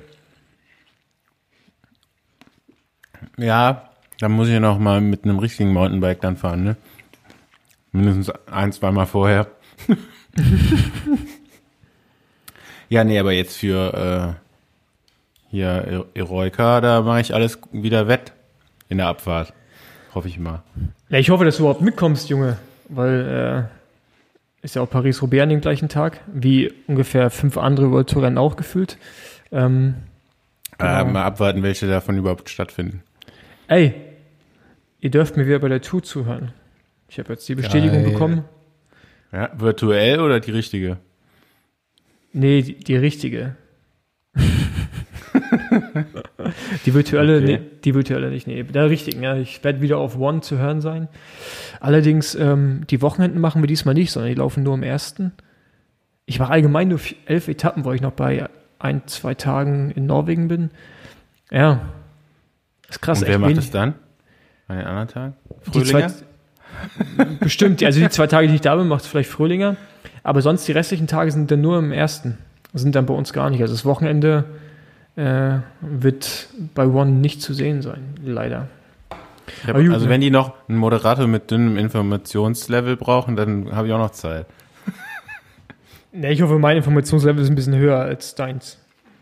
Ja, da muss ich noch mal mit einem richtigen Mountainbike dann fahren, ne? Mindestens ein, zweimal vorher. Ja, nee, aber jetzt für äh, hier Eroica, da mache ich alles wieder wett in der Abfahrt. Hoffe ich mal. Ja, ich hoffe, dass du überhaupt mitkommst, Junge, weil äh, ist ja auch Paris-Roubaix an dem gleichen Tag, wie ungefähr fünf andere World Tour Rennen auch gefühlt. Ähm, genau. äh, mal abwarten, welche davon überhaupt stattfinden. Ey, ihr dürft mir wieder bei der Tour zuhören. Ich habe jetzt die Bestätigung Geil. bekommen. Ja, virtuell oder die richtige? Nee, die, die richtige. die virtuelle, Okay. nee, die virtuelle nicht, nee, der richtigen, ja. Ich werde wieder auf One zu hören sein. Allerdings, ähm, die Wochenenden machen wir diesmal nicht, sondern die laufen nur am ersten. Ich mache allgemein nur elf Etappen, weil ich noch bei ein, zwei Tagen in Norwegen bin. Ja, das ist krass. Und wer echt macht wenig. es dann? An den anderen Tagen? Die Fröhlinger? zwei, bestimmt, also die zwei Tage, die ich da bin, macht es vielleicht Fröhlinger. Aber sonst die restlichen Tage sind dann nur im ersten. Sind dann bei uns gar nicht. Also das Wochenende äh, wird bei One nicht zu sehen sein, leider. Hab, Aber gut, also ne? wenn die noch einen Moderator mit dünnem Informationslevel brauchen, dann habe ich auch noch Zeit. Ne, ich hoffe, mein Informationslevel ist ein bisschen höher als deins.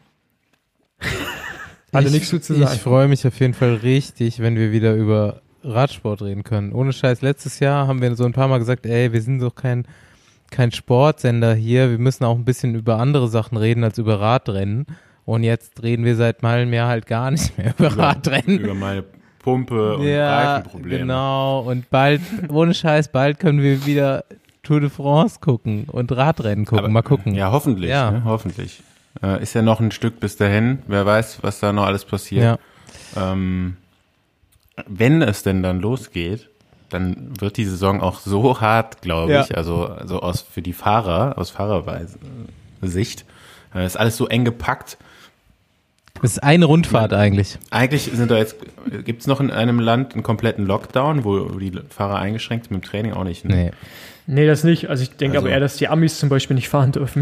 Hatte ich, nichts zu sagen. Ich freue mich auf jeden Fall richtig, wenn wir wieder über Radsport reden können. Ohne Scheiß, letztes Jahr haben wir so ein paar Mal gesagt, ey, wir sind doch kein, kein Sportsender hier, wir müssen auch ein bisschen über andere Sachen reden als über Radrennen. Und jetzt reden wir seit mal mehr halt gar nicht mehr über, über Radrennen. Über meine Pumpe und ja, Reifenprobleme. Genau, und bald, ohne Scheiß, bald können wir wieder Tour de France gucken und Radrennen gucken, Aber, mal gucken. Ja, hoffentlich, Ja. Ne? hoffentlich. Äh, ist ja noch ein Stück bis dahin, wer weiß, was da noch alles passiert. Ja. Ähm, wenn es denn dann losgeht, dann wird die Saison auch so hart, glaube Ja. ich, also, also aus, für die Fahrer, aus Fahrersicht, äh, ist alles so eng gepackt. Das ist eine Rundfahrt eigentlich. Eigentlich sind da jetzt, gibt es noch in einem Land einen kompletten Lockdown, wo wo die Fahrer eingeschränkt sind mit dem Training auch nicht. Ne? Nee. Nee, das nicht. Also ich denke Also- aber eher, dass die Amis zum Beispiel nicht fahren dürfen.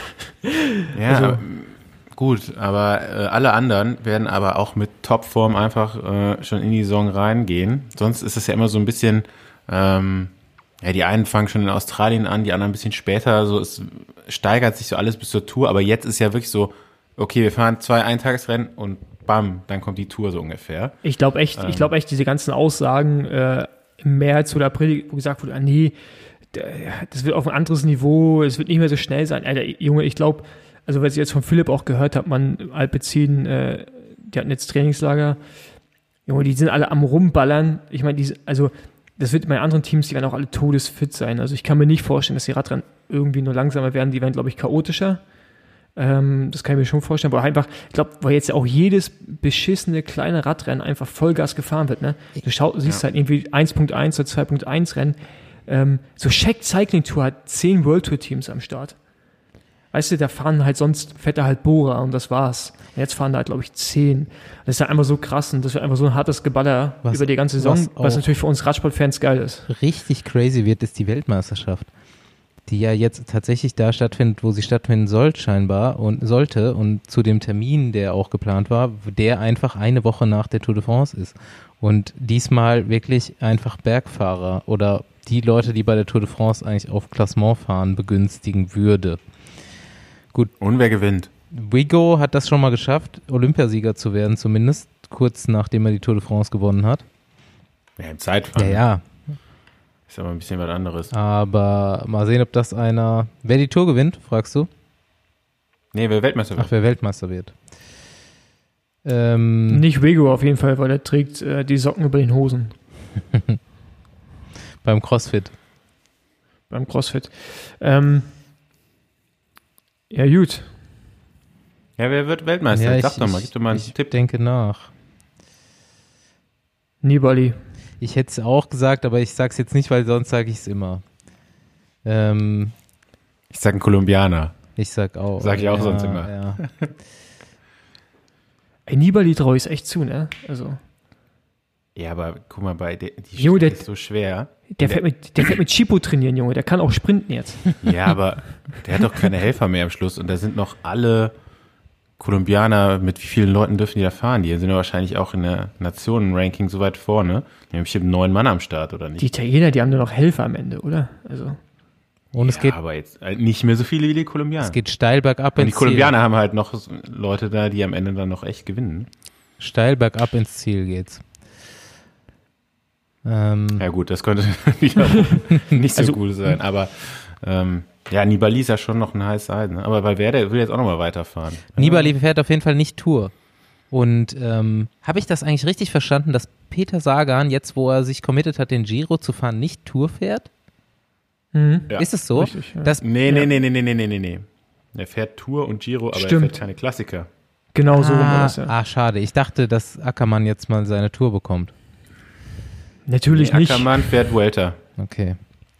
Ja, Also- aber, gut, aber äh, alle anderen werden aber auch mit Topform einfach äh, schon in die Saison reingehen. Sonst ist es ja immer so ein bisschen, ähm, ja, die einen fangen schon in Australien an, die anderen ein bisschen später. So, es steigert sich so alles bis zur Tour, aber jetzt ist ja wirklich so, okay, wir fahren zwei Eintagesrennen und bam, dann kommt die Tour so ungefähr. Ich glaube echt, ich glaube echt, diese ganzen Aussagen äh, im März oder April, wo gesagt wurde, ah, nee, d- das wird auf ein anderes Niveau, es wird nicht mehr so schnell sein. Alter, Junge, ich glaube, also was ich jetzt von Philipp auch gehört habe, man Alpecin, äh, die hatten jetzt Trainingslager, Junge, die sind alle am Rumballern. Ich meine, diese, also das wird bei anderen Teams, die werden auch alle todesfit sein. Also ich kann mir nicht vorstellen, dass die Radrennen irgendwie nur langsamer werden, die werden, glaube ich, chaotischer. Ähm, das kann ich mir schon vorstellen, aber einfach, ich glaube, weil jetzt ja auch jedes beschissene kleine Radrennen einfach Vollgas gefahren wird, ne? Du schau, siehst Ja. halt irgendwie eins Punkt eins oder zwei Punkt eins Rennen. Ähm, so Czech Cycling Tour hat zehn World Tour Teams am Start. Weißt du, da fahren halt sonst, fährt da halt Bora und das war's. Und jetzt fahren da halt, glaube ich, zehn. Das ist ja einfach so krass und das wird einfach so ein hartes Geballer Was- über die ganze Saison, was was, auch- natürlich für uns Radsportfans geil ist. Richtig crazy wird, ist die Weltmeisterschaft. die ja jetzt tatsächlich da stattfindet, wo sie stattfinden soll, scheinbar und sollte und zu dem Termin, der auch geplant war, der einfach eine Woche nach der Tour de France ist. Und diesmal wirklich einfach Bergfahrer oder die Leute, die bei der Tour de France eigentlich auf Klassement fahren, begünstigen würde. Gut. Und wer gewinnt? Wigo hat das schon mal geschafft, Olympiasieger zu werden, zumindest kurz nachdem er die Tour de France gewonnen hat. Ja, im Zeitfahren. Ja, ja. Ist aber ein bisschen was anderes. Aber mal sehen, ob das einer... Wer die Tour gewinnt, fragst du? Nee, wer Weltmeister wird. Ach, wer Weltmeister wird. Ähm, Nicht Wigo auf jeden Fall, weil er trägt äh, die Socken über den Hosen. Beim CrossFit. Beim CrossFit. Ähm, ja, gut. Ja, wer wird Weltmeister? Ja, ich, Sag doch mal, ich, gib doch mal einen ich Tipp. Ich denke nach. Nibali. Ich hätte es auch gesagt, aber ich sag's jetzt nicht, weil sonst sage ich es immer. Ähm, ich sag ein Kolumbianer. Ich sag auch. Sag ich auch ja, sonst immer. Ja. Ey, Nibali traue ich es echt zu, ne? Also. Ja, aber guck mal, bei der, die Jo, der, ist so schwer. Der fährt, mit, der fährt mit Chipo trainieren, Junge. Der kann auch sprinten jetzt. Ja, aber der hat doch keine Helfer mehr am Schluss. Und da sind noch alle Kolumbianer, mit wie vielen Leuten dürfen die da fahren? Die sind ja wahrscheinlich auch in der Nationen-Ranking so weit vorne. Die haben bestimmt neun Mann am Start, oder nicht? Die Italiener, die haben nur noch Helfer am Ende, oder? Also. Und es ja, geht, aber jetzt nicht mehr so viele wie die Kolumbianer. Es geht steil bergab Und ins die Kolumbianer Ziel. haben halt noch Leute da, die am Ende dann noch echt gewinnen. Steil bergab ins Ziel geht's. Ähm, Ja gut, das könnte wieder nicht so Also- gut sein. Aber ähm, ja, Nibali ist ja schon noch ein heißes Eisen. Ne? Aber Valverde will jetzt auch nochmal weiterfahren. Nibali fährt auf jeden Fall nicht Tour. Und ähm, habe ich das eigentlich richtig verstanden, dass Peter Sagan jetzt, wo er sich committed hat, den Giro zu fahren, nicht Tour fährt? Mhm. Ja. Ist es so? Richtig, ja. Das, Nee, nee, nee, nee, nee, nee, nee, nee, nee. Er fährt Tour und Giro, aber Stimmt. er fährt keine Klassiker. Genau so rum war ah, das, ja. ah, schade. Ich dachte, dass Ackermann jetzt mal seine Tour bekommt. Natürlich Nee, nicht. Ackermann fährt Vuelta. Okay.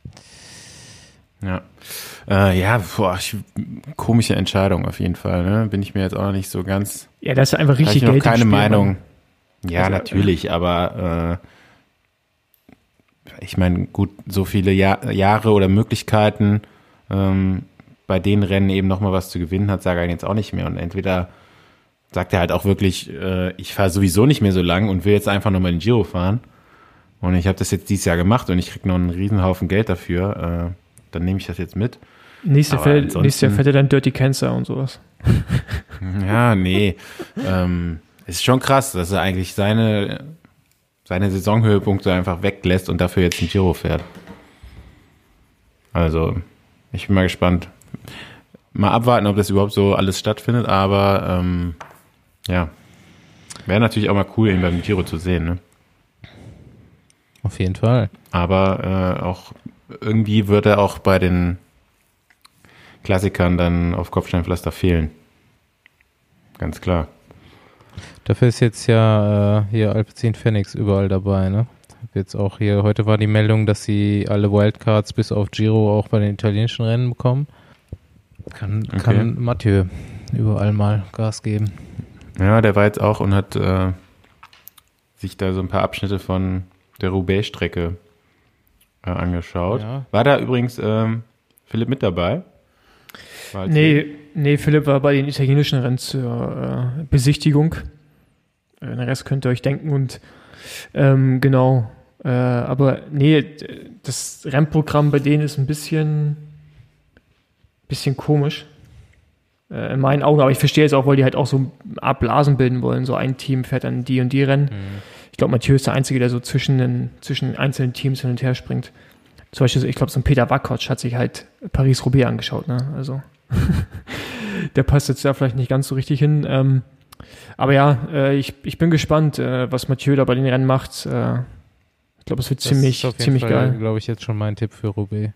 Ja, äh, ja, boah, ich, komische Entscheidung auf jeden Fall. Ne? Bin ich mir jetzt auch noch nicht so ganz. Ja, da ist einfach Habe richtig ich noch Geld im keine Spiel, Meinung. Mann. Ja, Also, natürlich, aber äh, ich meine, gut, so viele Jahr, Jahre oder Möglichkeiten, ähm, bei den Rennen eben nochmal was zu gewinnen hat, sage ich jetzt auch nicht mehr. Und entweder sagt er halt auch wirklich, äh, ich fahre sowieso nicht mehr so lang und will jetzt einfach nochmal den Giro fahren. Und ich habe das jetzt dieses Jahr gemacht und ich krieg noch einen Riesenhaufen Geld dafür. Äh, dann nehme ich das jetzt mit. Nächste Aber Fälle, ansonsten- nächstes Jahr fährt er dann Dirty Cancer und sowas. Ja, nee. ähm, es ist schon krass, dass er eigentlich seine, seine Saisonhöhepunkte einfach weglässt und dafür jetzt ein Giro fährt. Also, ich bin mal gespannt. Mal abwarten, ob das überhaupt so alles stattfindet, aber ähm, ja. Wäre natürlich auch mal cool, ihn beim Giro zu sehen, ne? Auf jeden Fall. Aber äh, auch irgendwie wird er auch bei den Klassikern dann auf Kopfsteinpflaster fehlen. Ganz klar. Dafür ist jetzt ja äh, hier Alpecin Phoenix überall dabei, ne? Hab jetzt auch hier, heute war die Meldung, dass sie alle Wildcards bis auf Giro auch bei den italienischen Rennen bekommen. Kann, Okay. kann Mathieu überall mal Gas geben. Ja, der war jetzt auch und hat äh, sich da so ein paar Abschnitte von der Roubaix-Strecke äh, angeschaut. Ja. War da übrigens ähm, Philipp mit dabei? War als- Nee, nee, Philipp war bei den italienischen Rennen zur äh, Besichtigung. Äh, den Rest könnt ihr euch denken und ähm, genau. Äh, aber nee, d- das Rennprogramm bei denen ist ein bisschen, bisschen komisch. Äh, in meinen Augen, aber ich verstehe es auch, weil die halt auch so eine Art Blasen bilden wollen. So ein Team fährt dann die und die Rennen. Ich glaube, Mathieu ist der Einzige, der so zwischen den, zwischen einzelnen Teams hin und her springt. Zum Beispiel, ich glaube, so ein Peter Wackotsch hat sich halt Paris-Roubaix angeschaut, ne? Also, der passt jetzt da vielleicht nicht ganz so richtig hin. Ähm, aber ja, äh, ich, ich bin gespannt, äh, was Mathieu da bei den Rennen macht. Äh, ich glaube, es wird ziemlich, ziemlich geil. glaube ich, jetzt schon mein Tipp für Roubaix.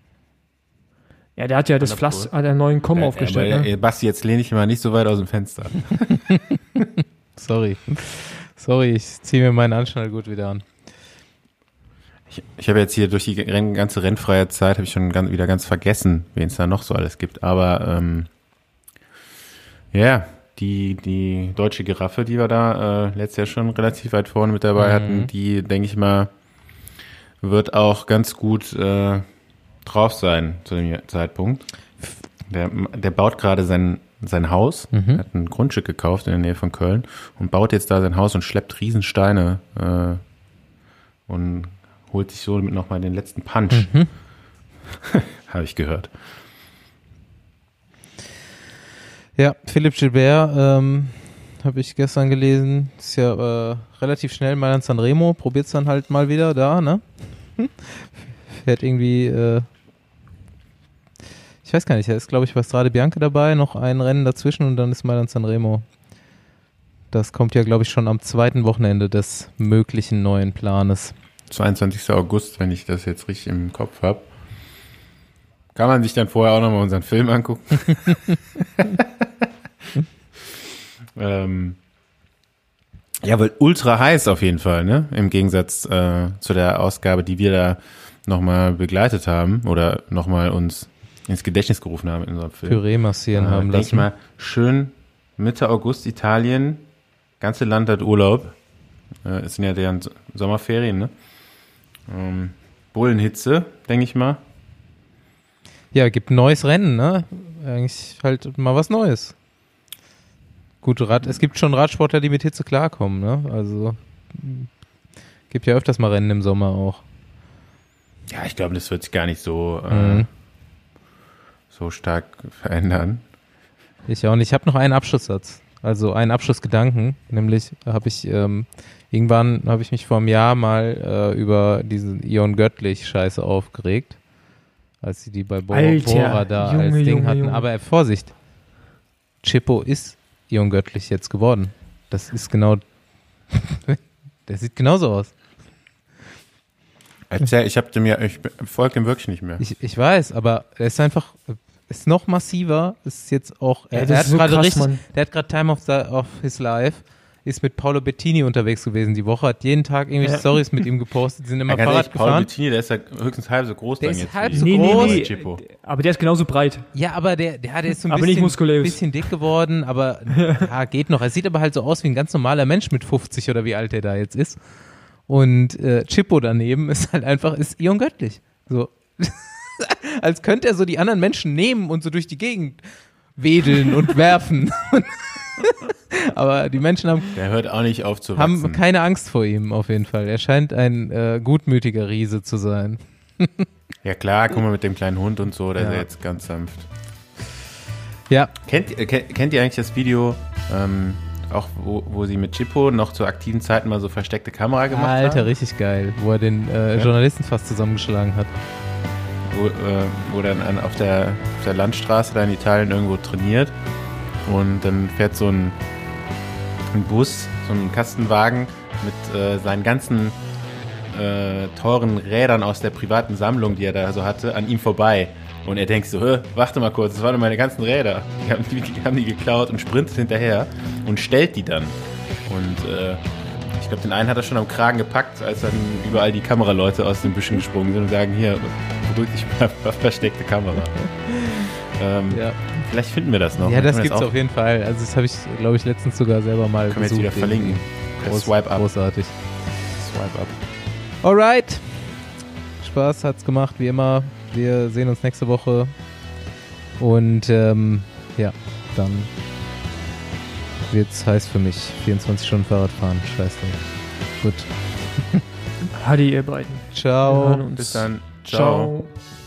Ja, der hat ja das hundert Pflaster, Pro. hat einen neuen Kommen Äh, aufgestellt. aber, Ne? äh, Basti, jetzt lehne ich mal nicht so weit aus dem Fenster. Sorry. Sorry, ich ziehe mir meinen Anschnallgurt wieder an. Ich, ich habe jetzt hier durch die Renn, ganze rennfreie Zeit habe ich schon ganz, wieder ganz vergessen, wen es da noch so alles gibt. Aber ähm, ja, die, die deutsche Giraffe, die wir da äh, letztes Jahr schon relativ weit vorne mit dabei Mhm. hatten, die, denke ich mal, wird auch ganz gut äh, drauf sein zu dem Zeitpunkt. Der, der baut gerade sein, sein Haus, mhm. hat ein Grundstück gekauft in der Nähe von Köln und baut jetzt da sein Haus und schleppt Riesensteine äh, und holt sich so nochmal den letzten Punch. Mhm. Habe ich gehört. Ja, Philipp Gilbert, ähm, habe ich gestern gelesen, ist ja äh, relativ schnell mal an Sanremo, probiert's dann halt mal wieder da, ne? Fährt irgendwie, äh, ich weiß gar nicht, da ist glaube ich bei Strade Bianche dabei, noch ein Rennen dazwischen und dann ist Mailand Sanremo. Das kommt ja glaube ich schon am zweiten Wochenende des möglichen neuen Planes. zweiundzwanzigsten August, wenn ich das jetzt richtig im Kopf habe. Kann man sich dann vorher auch nochmal unseren Film angucken? ähm, ja, weil ultra heiß auf jeden Fall, ne? Im Gegensatz äh, zu der Ausgabe, die wir da nochmal begleitet haben oder nochmal uns ins Gedächtnis gerufen haben in unserem Film. Püree massieren äh, haben lassen. Denk ich mal, schön Mitte August Italien, ganze Land hat Urlaub. Äh, es sind ja deren Sommerferien, ne? Ähm, Bullenhitze, denke ich mal. Ja, gibt ein neues Rennen, ne? Eigentlich halt mal was Neues. Gut, Rad, es gibt schon Radsportler, die mit Hitze klarkommen, ne? Also gibt ja öfters mal Rennen im Sommer auch. Ja, ich glaube, das wird sich gar nicht so, mhm. äh, so stark verändern. Ich auch nicht. Ich habe noch einen Abschlusssatz, also einen Abschlussgedanken, nämlich habe ich ähm, irgendwann habe ich mich vor einem Jahr mal äh, über diesen Ion Göttlich-Scheiße aufgeregt, als sie die bei Bora, Alter, Bora da Junge, als Ding Junge, hatten. Junge. Aber äh, Vorsicht, Chippo ist Ion Göttlich jetzt geworden. Das ist genau, der sieht genauso aus. Erzähl, ich hab dem ja, ich folge dem wirklich nicht mehr. Ich, ich weiß, aber er ist einfach, ist noch massiver, ist jetzt auch, Ja, er, das er ist hat so gerade krass, richtig, Mann. der hat gerade Time of, the, of his life, ist mit Paolo Bettini unterwegs gewesen die Woche, hat jeden Tag irgendwelche Ja. Stories mit ihm gepostet, sind immer Ja, ganz Fahrrad ehrlich, Paul gefahren. Bettini, der ist ja höchstens halb so groß Der dann ist jetzt. halb wie- so Nee, groß. nee, Chippo. nee. Aber der ist genauso breit. Ja, aber der, der, der ist so ein Aber nicht bisschen, muskulös. bisschen dick geworden, aber ja, geht noch. Er sieht aber halt so aus wie ein ganz normaler Mensch mit fünfzig oder wie alt er da jetzt ist. Und äh, Chippo daneben ist halt einfach, ist Ion Göttlich. So. Als könnte er so die anderen Menschen nehmen und so durch die Gegend wedeln und werfen. Aber die Menschen haben, Der hört auch nicht auf zu wachsen. haben keine Angst vor ihm auf jeden Fall. Er scheint ein äh, gutmütiger Riese zu sein. Ja klar, guck mal mit dem kleinen Hund und so, der Ja. ist ja jetzt ganz sanft. Ja, Kennt, äh, kennt, kennt ihr eigentlich das Video, ähm, auch wo, wo sie mit Chippo noch zu aktiven Zeiten mal so versteckte Kamera gemacht Alter, haben? richtig geil, wo er den äh, Ja. Journalisten fast zusammengeschlagen hat. Wo, äh, wo dann an, auf, der, auf der Landstraße da in Italien irgendwo trainiert und dann fährt so ein, ein Bus, so ein Kastenwagen mit äh, seinen ganzen äh, teuren Rädern aus der privaten Sammlung, die er da so hatte, an ihm vorbei. Und er denkt so, Hö, warte mal kurz, das waren doch meine ganzen Räder. Die haben die, die haben die geklaut und sprintet hinterher und stellt die dann. Und äh, ich glaube, den einen hat er schon am Kragen gepackt, als dann überall die Kameraleute aus den Büschen gesprungen sind und sagen, hier, beruhig dich mal, versteckte Kamera. ähm, Ja, Vielleicht finden wir das noch. ja das Können wir gibt's auch- auf jeden Fall. Also das habe ich, glaube ich, letztens sogar selber mal Können wir jetzt besucht. wieder verlinken. Per Groß, Swipe up. Großartig. Swipe up. Alright. Spaß hat's gemacht, wie immer. Wir sehen uns nächste Woche. Und ähm, ja, dann wird's heiß für mich. vierundzwanzig Stunden Fahrrad fahren. Scheiße. Gut. Hadi, ihr beiden. Ciao. Wir hören uns. Bis dann. Ciao. Ciao.